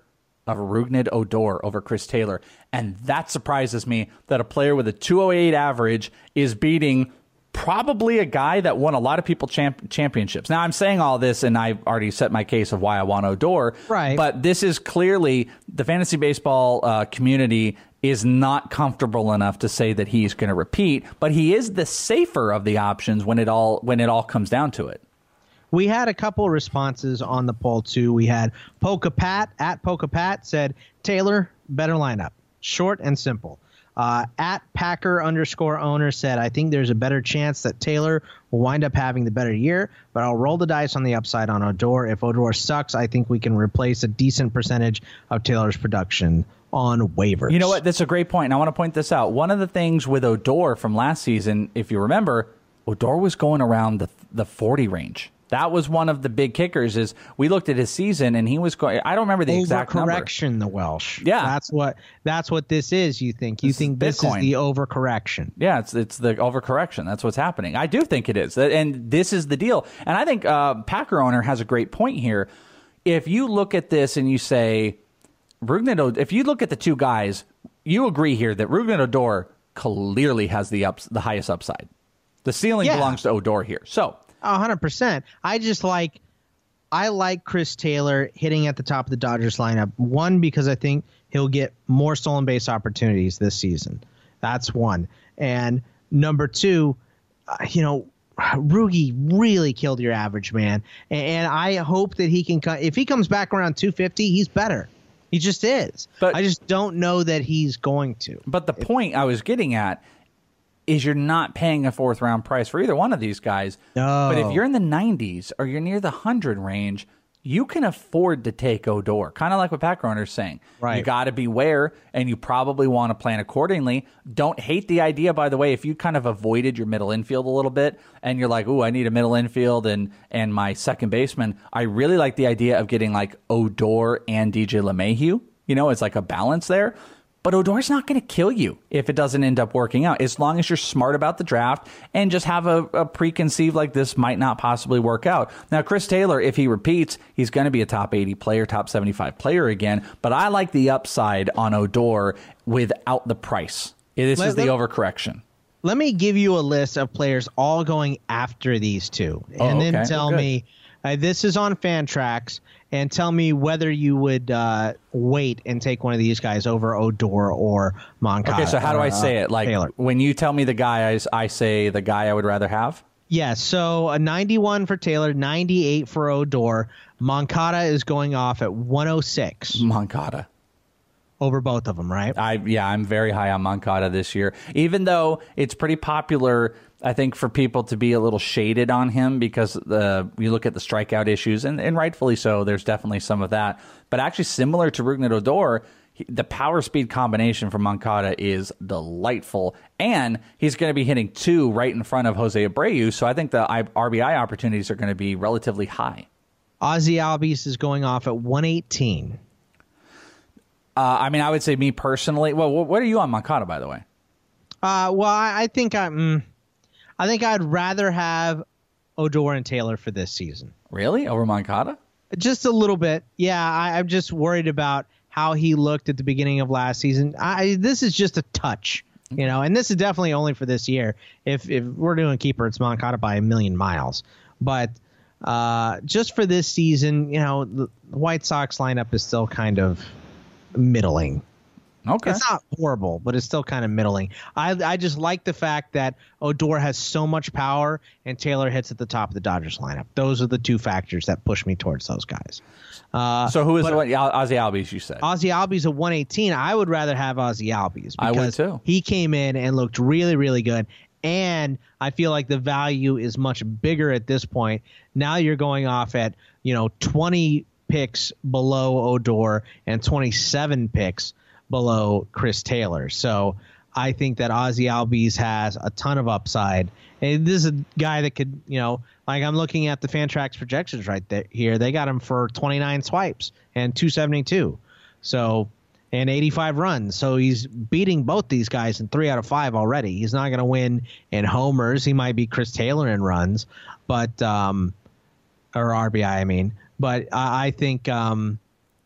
of Rougned Odor over Chris Taylor. And that surprises me that a player with a two oh eight average is beating probably a guy that won a lot of people champ- championships. Now, I'm saying all this, and I've already set my case of why I want Odor. Right. But this is clearly the fantasy baseball uh, community is not comfortable enough to say that he's going to repeat, but he is the safer of the options when it all when it all comes down to it. We had a couple responses on the poll too. We had Polka Pat at Polka Pat said Taylor better lineup, short and simple. Uh, at Packer underscore owner said, I think there's a better chance that Taylor will wind up having the better year, but I'll roll the dice on the upside on Odor. If Odor sucks, I think we can replace a decent percentage of Taylor's production on waivers. You know what? That's a great point. And I want to point this out. One of the things with Odor from last season, if you remember, Odor was going around the the forty range. That was one of the big kickers. Is we looked at his season and he was going. I don't remember the exact number. Overcorrection, the Welsh. Yeah, that's what that's what this is. You think you this think this Bitcoin. is the overcorrection? Yeah, it's it's the overcorrection. That's what's happening. I do think it is, and this is the deal. And I think uh, Packer owner has a great point here. If you look at this and you say, Rougned, if you look at the two guys, you agree here that Rougned Odor clearly has the ups, the highest upside. The ceiling Yeah. belongs to Odor here. So. A hundred percent. I just like, I like Chris Taylor hitting at the top of the Dodgers lineup. One, because I think he'll get more stolen base opportunities this season. That's one. And number two, uh, you know, Rugi really killed your average, man. And, and I hope that he can, if he comes back around two fifty, he's better. He just is. But I just don't know that he's going to. But the point I was getting at is you're not paying a fourth round price for either one of these guys. No. But if you're in the nineties or you're near the one hundred range, you can afford to take Odor. Kind of like what Packer owner's saying. Right. You got to beware, and you probably want to plan accordingly. Don't hate the idea, by the way, if you kind of avoided your middle infield a little bit, and you're like, ooh, I need a middle infield and, and my second baseman. I really like the idea of getting like Odor and D J LeMahieu. You know, it's like a balance there. But Odor's not going to kill you if it doesn't end up working out, as long as you're smart about the draft and just have a, a preconceived like this might not possibly work out. Now, Chris Taylor, if he repeats, he's going to be a top eighty player, top seventy-five player again. But I like the upside on Odor without the price. This Let, is the let, overcorrection. Let me give you a list of players all going after these two. And oh, okay. then tell oh, me, uh, this is on Fantrax, and tell me whether you would uh, wait and take one of these guys over Odor or Moncada. Okay, so how do I say uh, it? Like Taylor. When you tell me the guy, I, I say the guy I would rather have? Yeah, so a ninety-one for Taylor, ninety-eight for Odor. Moncada is going off at one oh six. Moncada. Over both of them, right? I Yeah, I'm very high on Moncada this year, even though it's pretty popular, I think, for people to be a little shaded on him because the you look at the strikeout issues, and, and rightfully so, there's definitely some of that. But actually, similar to Rougned Odor, he, the power-speed combination for Moncada is delightful, and he's going to be hitting two right in front of Jose Abreu, so I think the R B I opportunities are going to be relatively high. Ozzy Albies is going off at one eighteen. Uh, I mean, I would say me personally. Well, what are you on Moncada, by the way? Uh, well, I, I think I'm. I think I'd rather have Odor and Taylor for this season. Really, over Moncada? Just a little bit. Yeah, I, I'm just worried about how he looked at the beginning of last season. I this is just a touch, you know, and this is definitely only for this year. If if we're doing keeper, it's Moncada by a million miles. But uh, just for this season, you know, the White Sox lineup is still kind of middling. Okay. It's not horrible, but it's still kind of middling. I I just like the fact that Odor has so much power and Taylor hits at the top of the Dodgers lineup. Those are the two factors that push me towards those guys. Uh, so who is the one? Ozzy Albies, you said. Ozzy Albies at one eighteen. I would rather have Ozzy Albies because I would too. He came in and looked really, really good. And I feel like the value is much bigger at this point. Now you're going off at, you know, twenty picks below Odor and twenty-seven picks below Chris Taylor. So I think that Ozzy Albies has a ton of upside. And this is a guy that could, you know, like I'm looking at the Fantrax projections right there here. They got him for twenty-nine swipes and two seventy-two. So, and eighty-five runs. So he's beating both these guys in three out of five already. He's not going to win in homers. He might beat Chris Taylor in runs, but, um, or R B I, I mean. But I think um,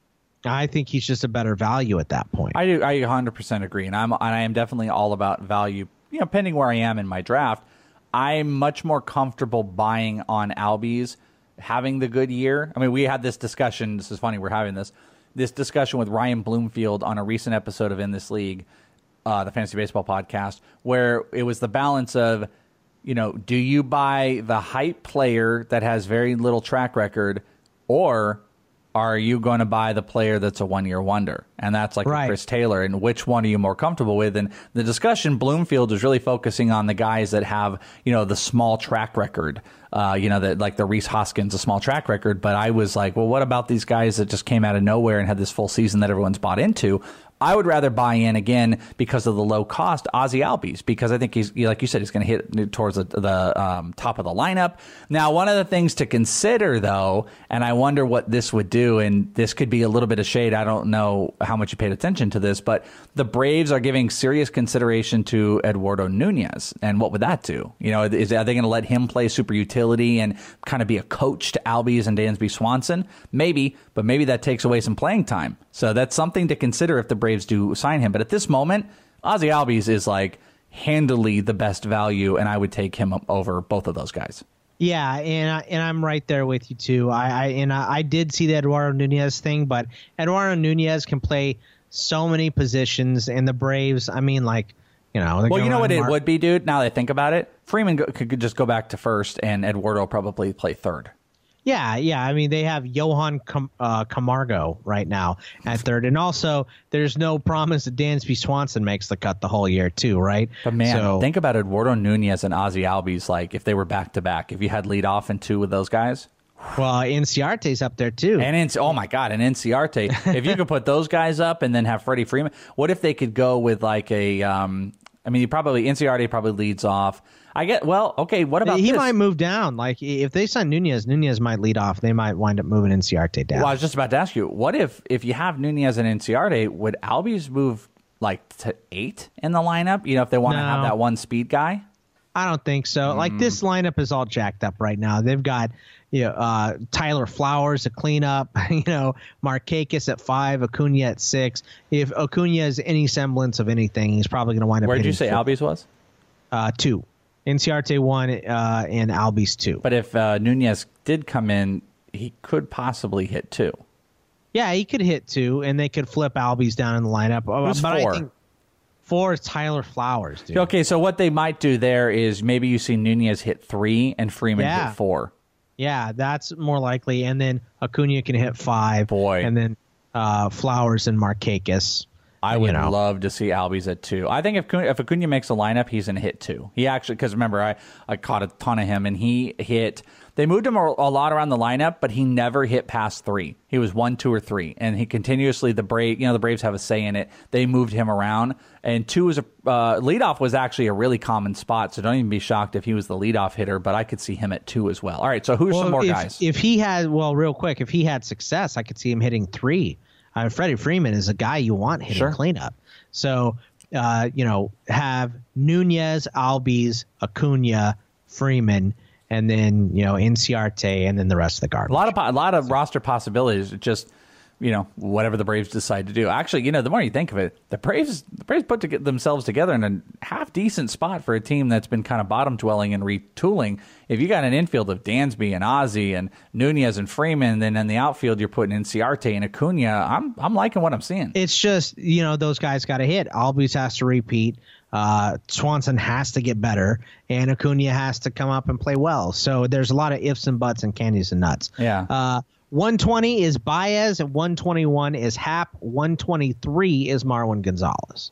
I think he's just a better value at that point. I do. I one hundred percent agree, and I'm and I am definitely all about value. You know, depending where I am in my draft, I'm much more comfortable buying on Albies having the good year. I mean, we had this discussion. This is funny. We're having this this discussion with Ryan Bloomfield on a recent episode of In This League, uh, the Fantasy Baseball podcast, where it was the balance of, you know, do you buy the hype player that has very little track record, or are you going to buy the player that's a one-year wonder? And that's like right. Chris Taylor. And which one are you more comfortable with? And the discussion, Bloomfield is really focusing on the guys that have, you know, the small track record. Uh, you know, that like the Reese Hoskins, a small track record. But I was like, well, what about these guys that just came out of nowhere and had this full season that everyone's bought into? I would rather buy in again because of the low cost Ozzie Albies, because I think he's, like you said, he's going to hit towards the, the um, top of the lineup. Now, one of the things to consider, though, and I wonder what this would do, and this could be a little bit of shade. I don't know how much you paid attention to this, but the Braves are giving serious consideration to Eduardo Nunez. And what would that do? You know, is, are they going to let him play super utility and kind of be a coach to Albies and Dansby Swanson? Maybe, but maybe that takes away some playing time. So that's something to consider if the Braves do sign him. But at this moment, Ozzie Albies is like handily the best value, and I would take him over both of those guys. Yeah, and I, and I'm right there with you too. I, I and I, I did see the Eduardo Nunez thing, but Eduardo Nunez can play so many positions, and the Braves, I mean, like, you know. Well, you know what it would be, dude. Now that I think about it, Freeman go, could just go back to first, and Eduardo probably play third. Yeah, yeah. I mean, they have Johan Cam- uh, Camargo right now at third. And also, there's no promise that Dansby Swanson makes the cut the whole year, too, right? But, man, so, think about Eduardo Nunez and Ozzie Albies, like, if they were back-to-back. If you had leadoff and two with those guys. Well, Inciarte's up there, too. And in, Oh, my God, and Inciarte. If you could put those guys up and then have Freddie Freeman. What if they could go with, like, a um, – I mean, you probably – Inciarte probably leads off. I get well. Okay, what about he this? might move down? Like if they sign Nunez, Nunez might lead off. They might wind up moving Inciarte down. Well, I was just about to ask you, what if if you have Nunez and Inciarte, would Albies move like to eight in the lineup? You know, if they want to no, have that one speed guy. I don't think so. Mm. Like this lineup is all jacked up right now. They've got you know uh, Tyler Flowers to clean up. You know, Markakis at five, Acuna at six. If Acuna is any semblance of anything, he's probably going to wind up. Where did you say four. Albies was? Uh, two. Inciarte one uh, and Albies two. But if uh, Nunez did come in, he could possibly hit two. Yeah, he could hit two, and they could flip Albies down in the lineup. Who's but four? I think four is Tyler Flowers, dude. Okay, so what they might do there is maybe you see Nunez hit three and Freeman yeah. hit four. Yeah, that's more likely. And then Acuna can hit five. Boy. And then uh, Flowers and Markakis. I would you know. love to see Albies at two. I think if if Acuna makes a lineup, he's going to hit two. He actually, because remember, I, I caught a ton of him, and he hit. They moved him a, a lot around the lineup, but he never hit past three. He was one, two, or three, and he continuously the Brave. You know, the Braves have a say in it. They moved him around, and two was a uh, leadoff was actually a really common spot. So don't even be shocked if he was the leadoff hitter. But I could see him at two as well. All right, so who's well, some more if, guys? If he had, well, real quick, if he had success, I could see him hitting three. Uh, Freddie Freeman is a guy you want hitting sure. cleanup. So, uh, you know, have Nunez, Albies, Acuna, Freeman, and then, you know, Inciarte, and then the rest of the garbage. A lot of a lot of roster possibilities. Just, you know, whatever the Braves decide to do. Actually, you know, the more you think of it, the Braves the Braves put to get themselves together in a half decent spot for a team that's been kind of bottom dwelling and retooling. If you got an infield of Dansby and Ozzie and Nunez and Freeman, then in the outfield you're putting Inciarte and Acuna, I'm I'm liking what I'm seeing. It's just, you know, those guys got to hit. Albies has to repeat. Uh, Swanson has to get better, and Acuna has to come up and play well. So there's a lot of ifs and buts and candies and nuts. Yeah. Uh, one twenty is Baez, and one twenty-one is Happ, one twenty-three is Marwin Gonzalez.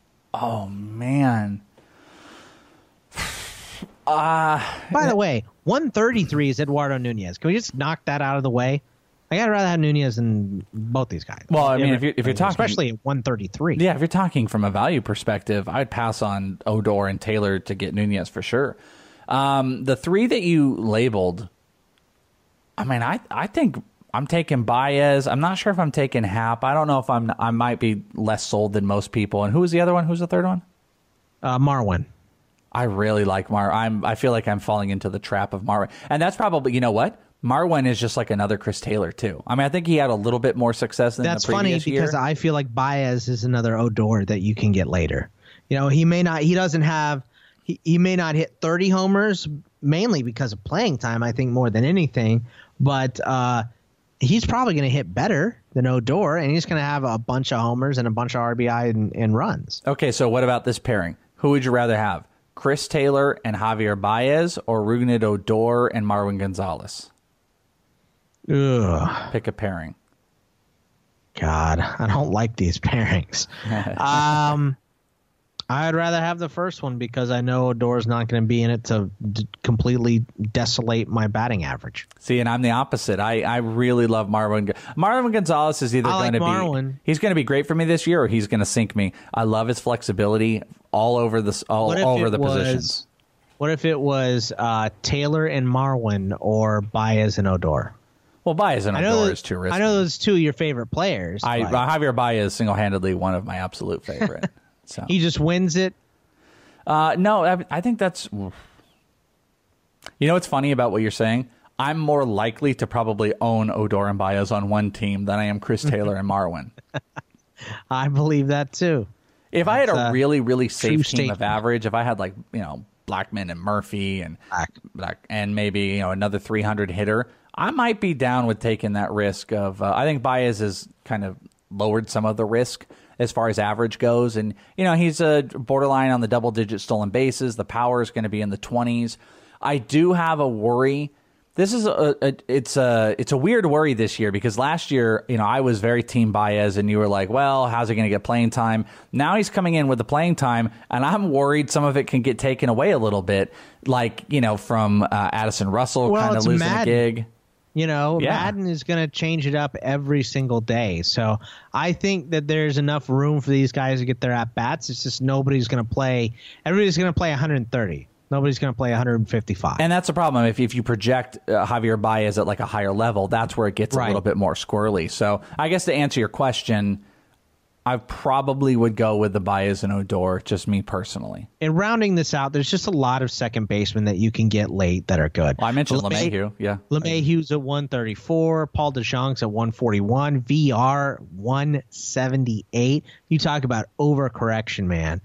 Oh, man. Uh, By the way, one thirty-three is Eduardo Nunez. Can we just knock that out of the way? I got to rather have Nunez than both these guys. Well, I mean, if you're, if you're talking... Especially at one thirty-three. Yeah, if you're talking from a value perspective, I'd pass on Odor and Taylor to get Nunez for sure. Um, the three that you labeled, I mean, I I think I'm taking Baez. I'm not sure if I'm taking Happ. I don't know if I'm. I might be less sold than most people. And who was the other one? Who's the third one? Uh, Marwin. I really like Mar. I'm. I feel like I'm falling into the trap of Marwin, and that's probably. You know what? Marwin is just like another Chris Taylor, too. I mean, I think he had a little bit more success than That's the previous funny year. because I feel like Baez is another Odor that you can get later. You know, he may not, he doesn't have, he, he may not hit thirty homers, mainly because of playing time, I think, more than anything. But uh, he's probably going to hit better than Odor, and he's going to have a bunch of homers and a bunch of R B I and, and runs. Okay, so what about this pairing? Who would you rather have? Chris Taylor and Javier Baez, or Rougned Odor and Marwin Gonzalez? Ugh. Pick a pairing. God, I don't like these pairings. um, I'd rather have the first one because I know Odor's not going to be in it to d- completely desolate my batting average. See, and I'm the opposite. I, I really love Marwin. Marwin Gonzalez is either I going like to Marwin. be he's going to be great for me this year, or he's going to sink me. I love his flexibility all over this all What if over it the was- positions. What if it was uh, Taylor and Marwin or Baez and Odor? Well, Baez and I know Odor that- is too risky. I know those two are your favorite players. I, but Javier Baez is single-handedly one of my absolute favorite. So he just wins it. Uh, no, I, I think that's. You know what's funny about what you're saying? I'm more likely to probably own Odor and Baez on one team than I am Chris Taylor and Marwin. I believe that too. If I had That's a a really, really safe true team statement. of average, if I had like you know Blackman and Murphy and Black. Black and maybe you know another three hundred hitter, I might be down with taking that risk of. Uh, I think Baez has kind of lowered some of the risk as far as average goes, and you know he's a borderline on the double digit stolen bases. The power is going to be in the twenties. I do have a worry. This is a, a it's a it's a weird worry this year because last year, you know, I was very team Baez and you were like, well, how's he going to get playing time? Now he's coming in with the playing time, and I'm worried some of it can get taken away a little bit, like you know, from uh, Addison Russell Well, kind of it's losing Madden. a gig. You know, Yeah. Madden is going to change it up every single day. So I think that there's enough room for these guys to get their at bats. It's just nobody's going to play. Everybody's going to play one hundred thirty. Nobody's going to play one hundred fifty-five. And that's the problem. If if you project uh, Javier Baez at like a higher level, that's where it gets Right. a little bit more squirrely. So I guess to answer your question, I probably would go with the Baez and Odor, just me personally. And rounding this out, there's just a lot of second basemen that you can get late that are good. Well, I mentioned LeMay- LeMahieu, yeah. LeMahieu's at one thirty-four. Paul DeJong's at one forty-one. V R one seventy-eight. You talk about overcorrection, man.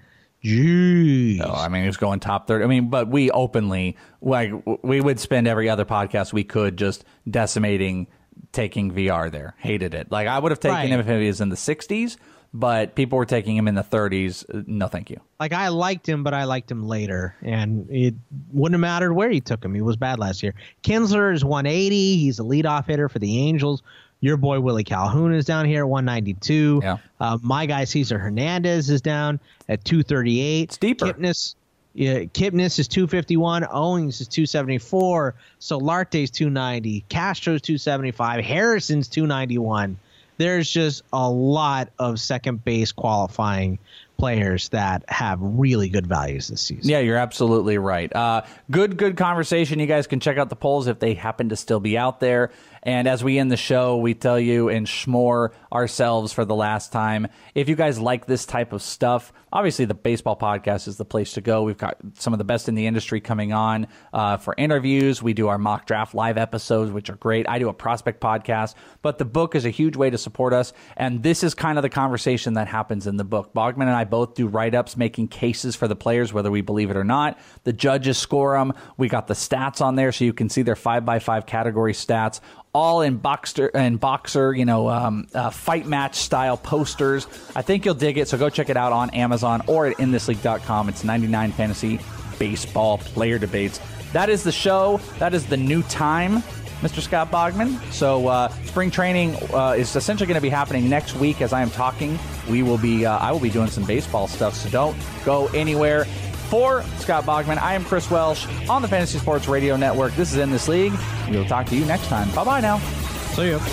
Jeez. No, I mean, he was going top thirty. I mean, but we openly, like, we would spend every other podcast we could just decimating taking V R there. Hated it. Like, I would have taken Right. him if he was in the sixties, but people were taking him in the thirties. No, thank you. Like, I liked him, but I liked him later, and it wouldn't have mattered where you took him. He was bad last year. Kinsler is one eighty. He's a leadoff hitter for the Angels. Your boy Willie Calhoun is down here at one ninety-two. Yeah. Uh, my guy Cesar Hernandez is down at two thirty-eight. It's deeper. Kipnis, yeah, Kipnis is two fifty-one. Owings is two seventy-four. Solarte's two ninety. Castro's two seventy-five. Harrison's two ninety-one. There's just a lot of second base qualifying players that have really good values this season. Yeah, you're absolutely right. Uh, good, good conversation. You guys can check out the polls if they happen to still be out there. And as we end the show, we tell you and schmore ourselves for the last time. If you guys like this type of stuff, obviously the Baseball Podcast is the place to go. We've got some of the best in the industry coming on uh, for interviews. We do our mock draft live episodes, which are great. I do a prospect podcast, but the book is a huge way to support us. And this is kind of the conversation that happens in the book. Bogman and I both do write-ups making cases for the players, whether we believe it or not. The judges score them. We got the stats on there so you can see their five by five category stats, all in boxer, in boxer, you know, um, uh, fight match style posters. I think you'll dig it, so go check it out on Amazon or at in this league dot com. It's ninety-nine Fantasy Baseball Player Debates. That is the show. That is the new time, Mister Scott Bogman. So uh, spring training uh, is essentially going to be happening next week as I am talking. We will be, uh, I will be doing some baseball stuff, so don't go anywhere. For Scott Bogman, I am Chris Welsh on the Fantasy Sports Radio Network. This is In This League. We will talk to you next time. Bye-bye now. See you.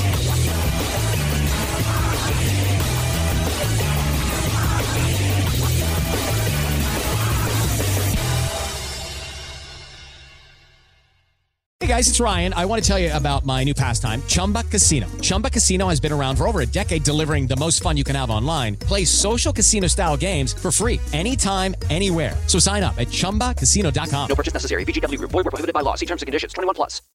Hey guys, it's Ryan. I want to tell you about my new pastime, Chumba Casino. Chumba Casino has been around for over a decade, delivering the most fun you can have online. Play social casino style games for free anytime, anywhere. So sign up at chumba casino dot com. No purchase necessary. V G W Group. Void where prohibited by law. See terms and conditions. twenty-one plus.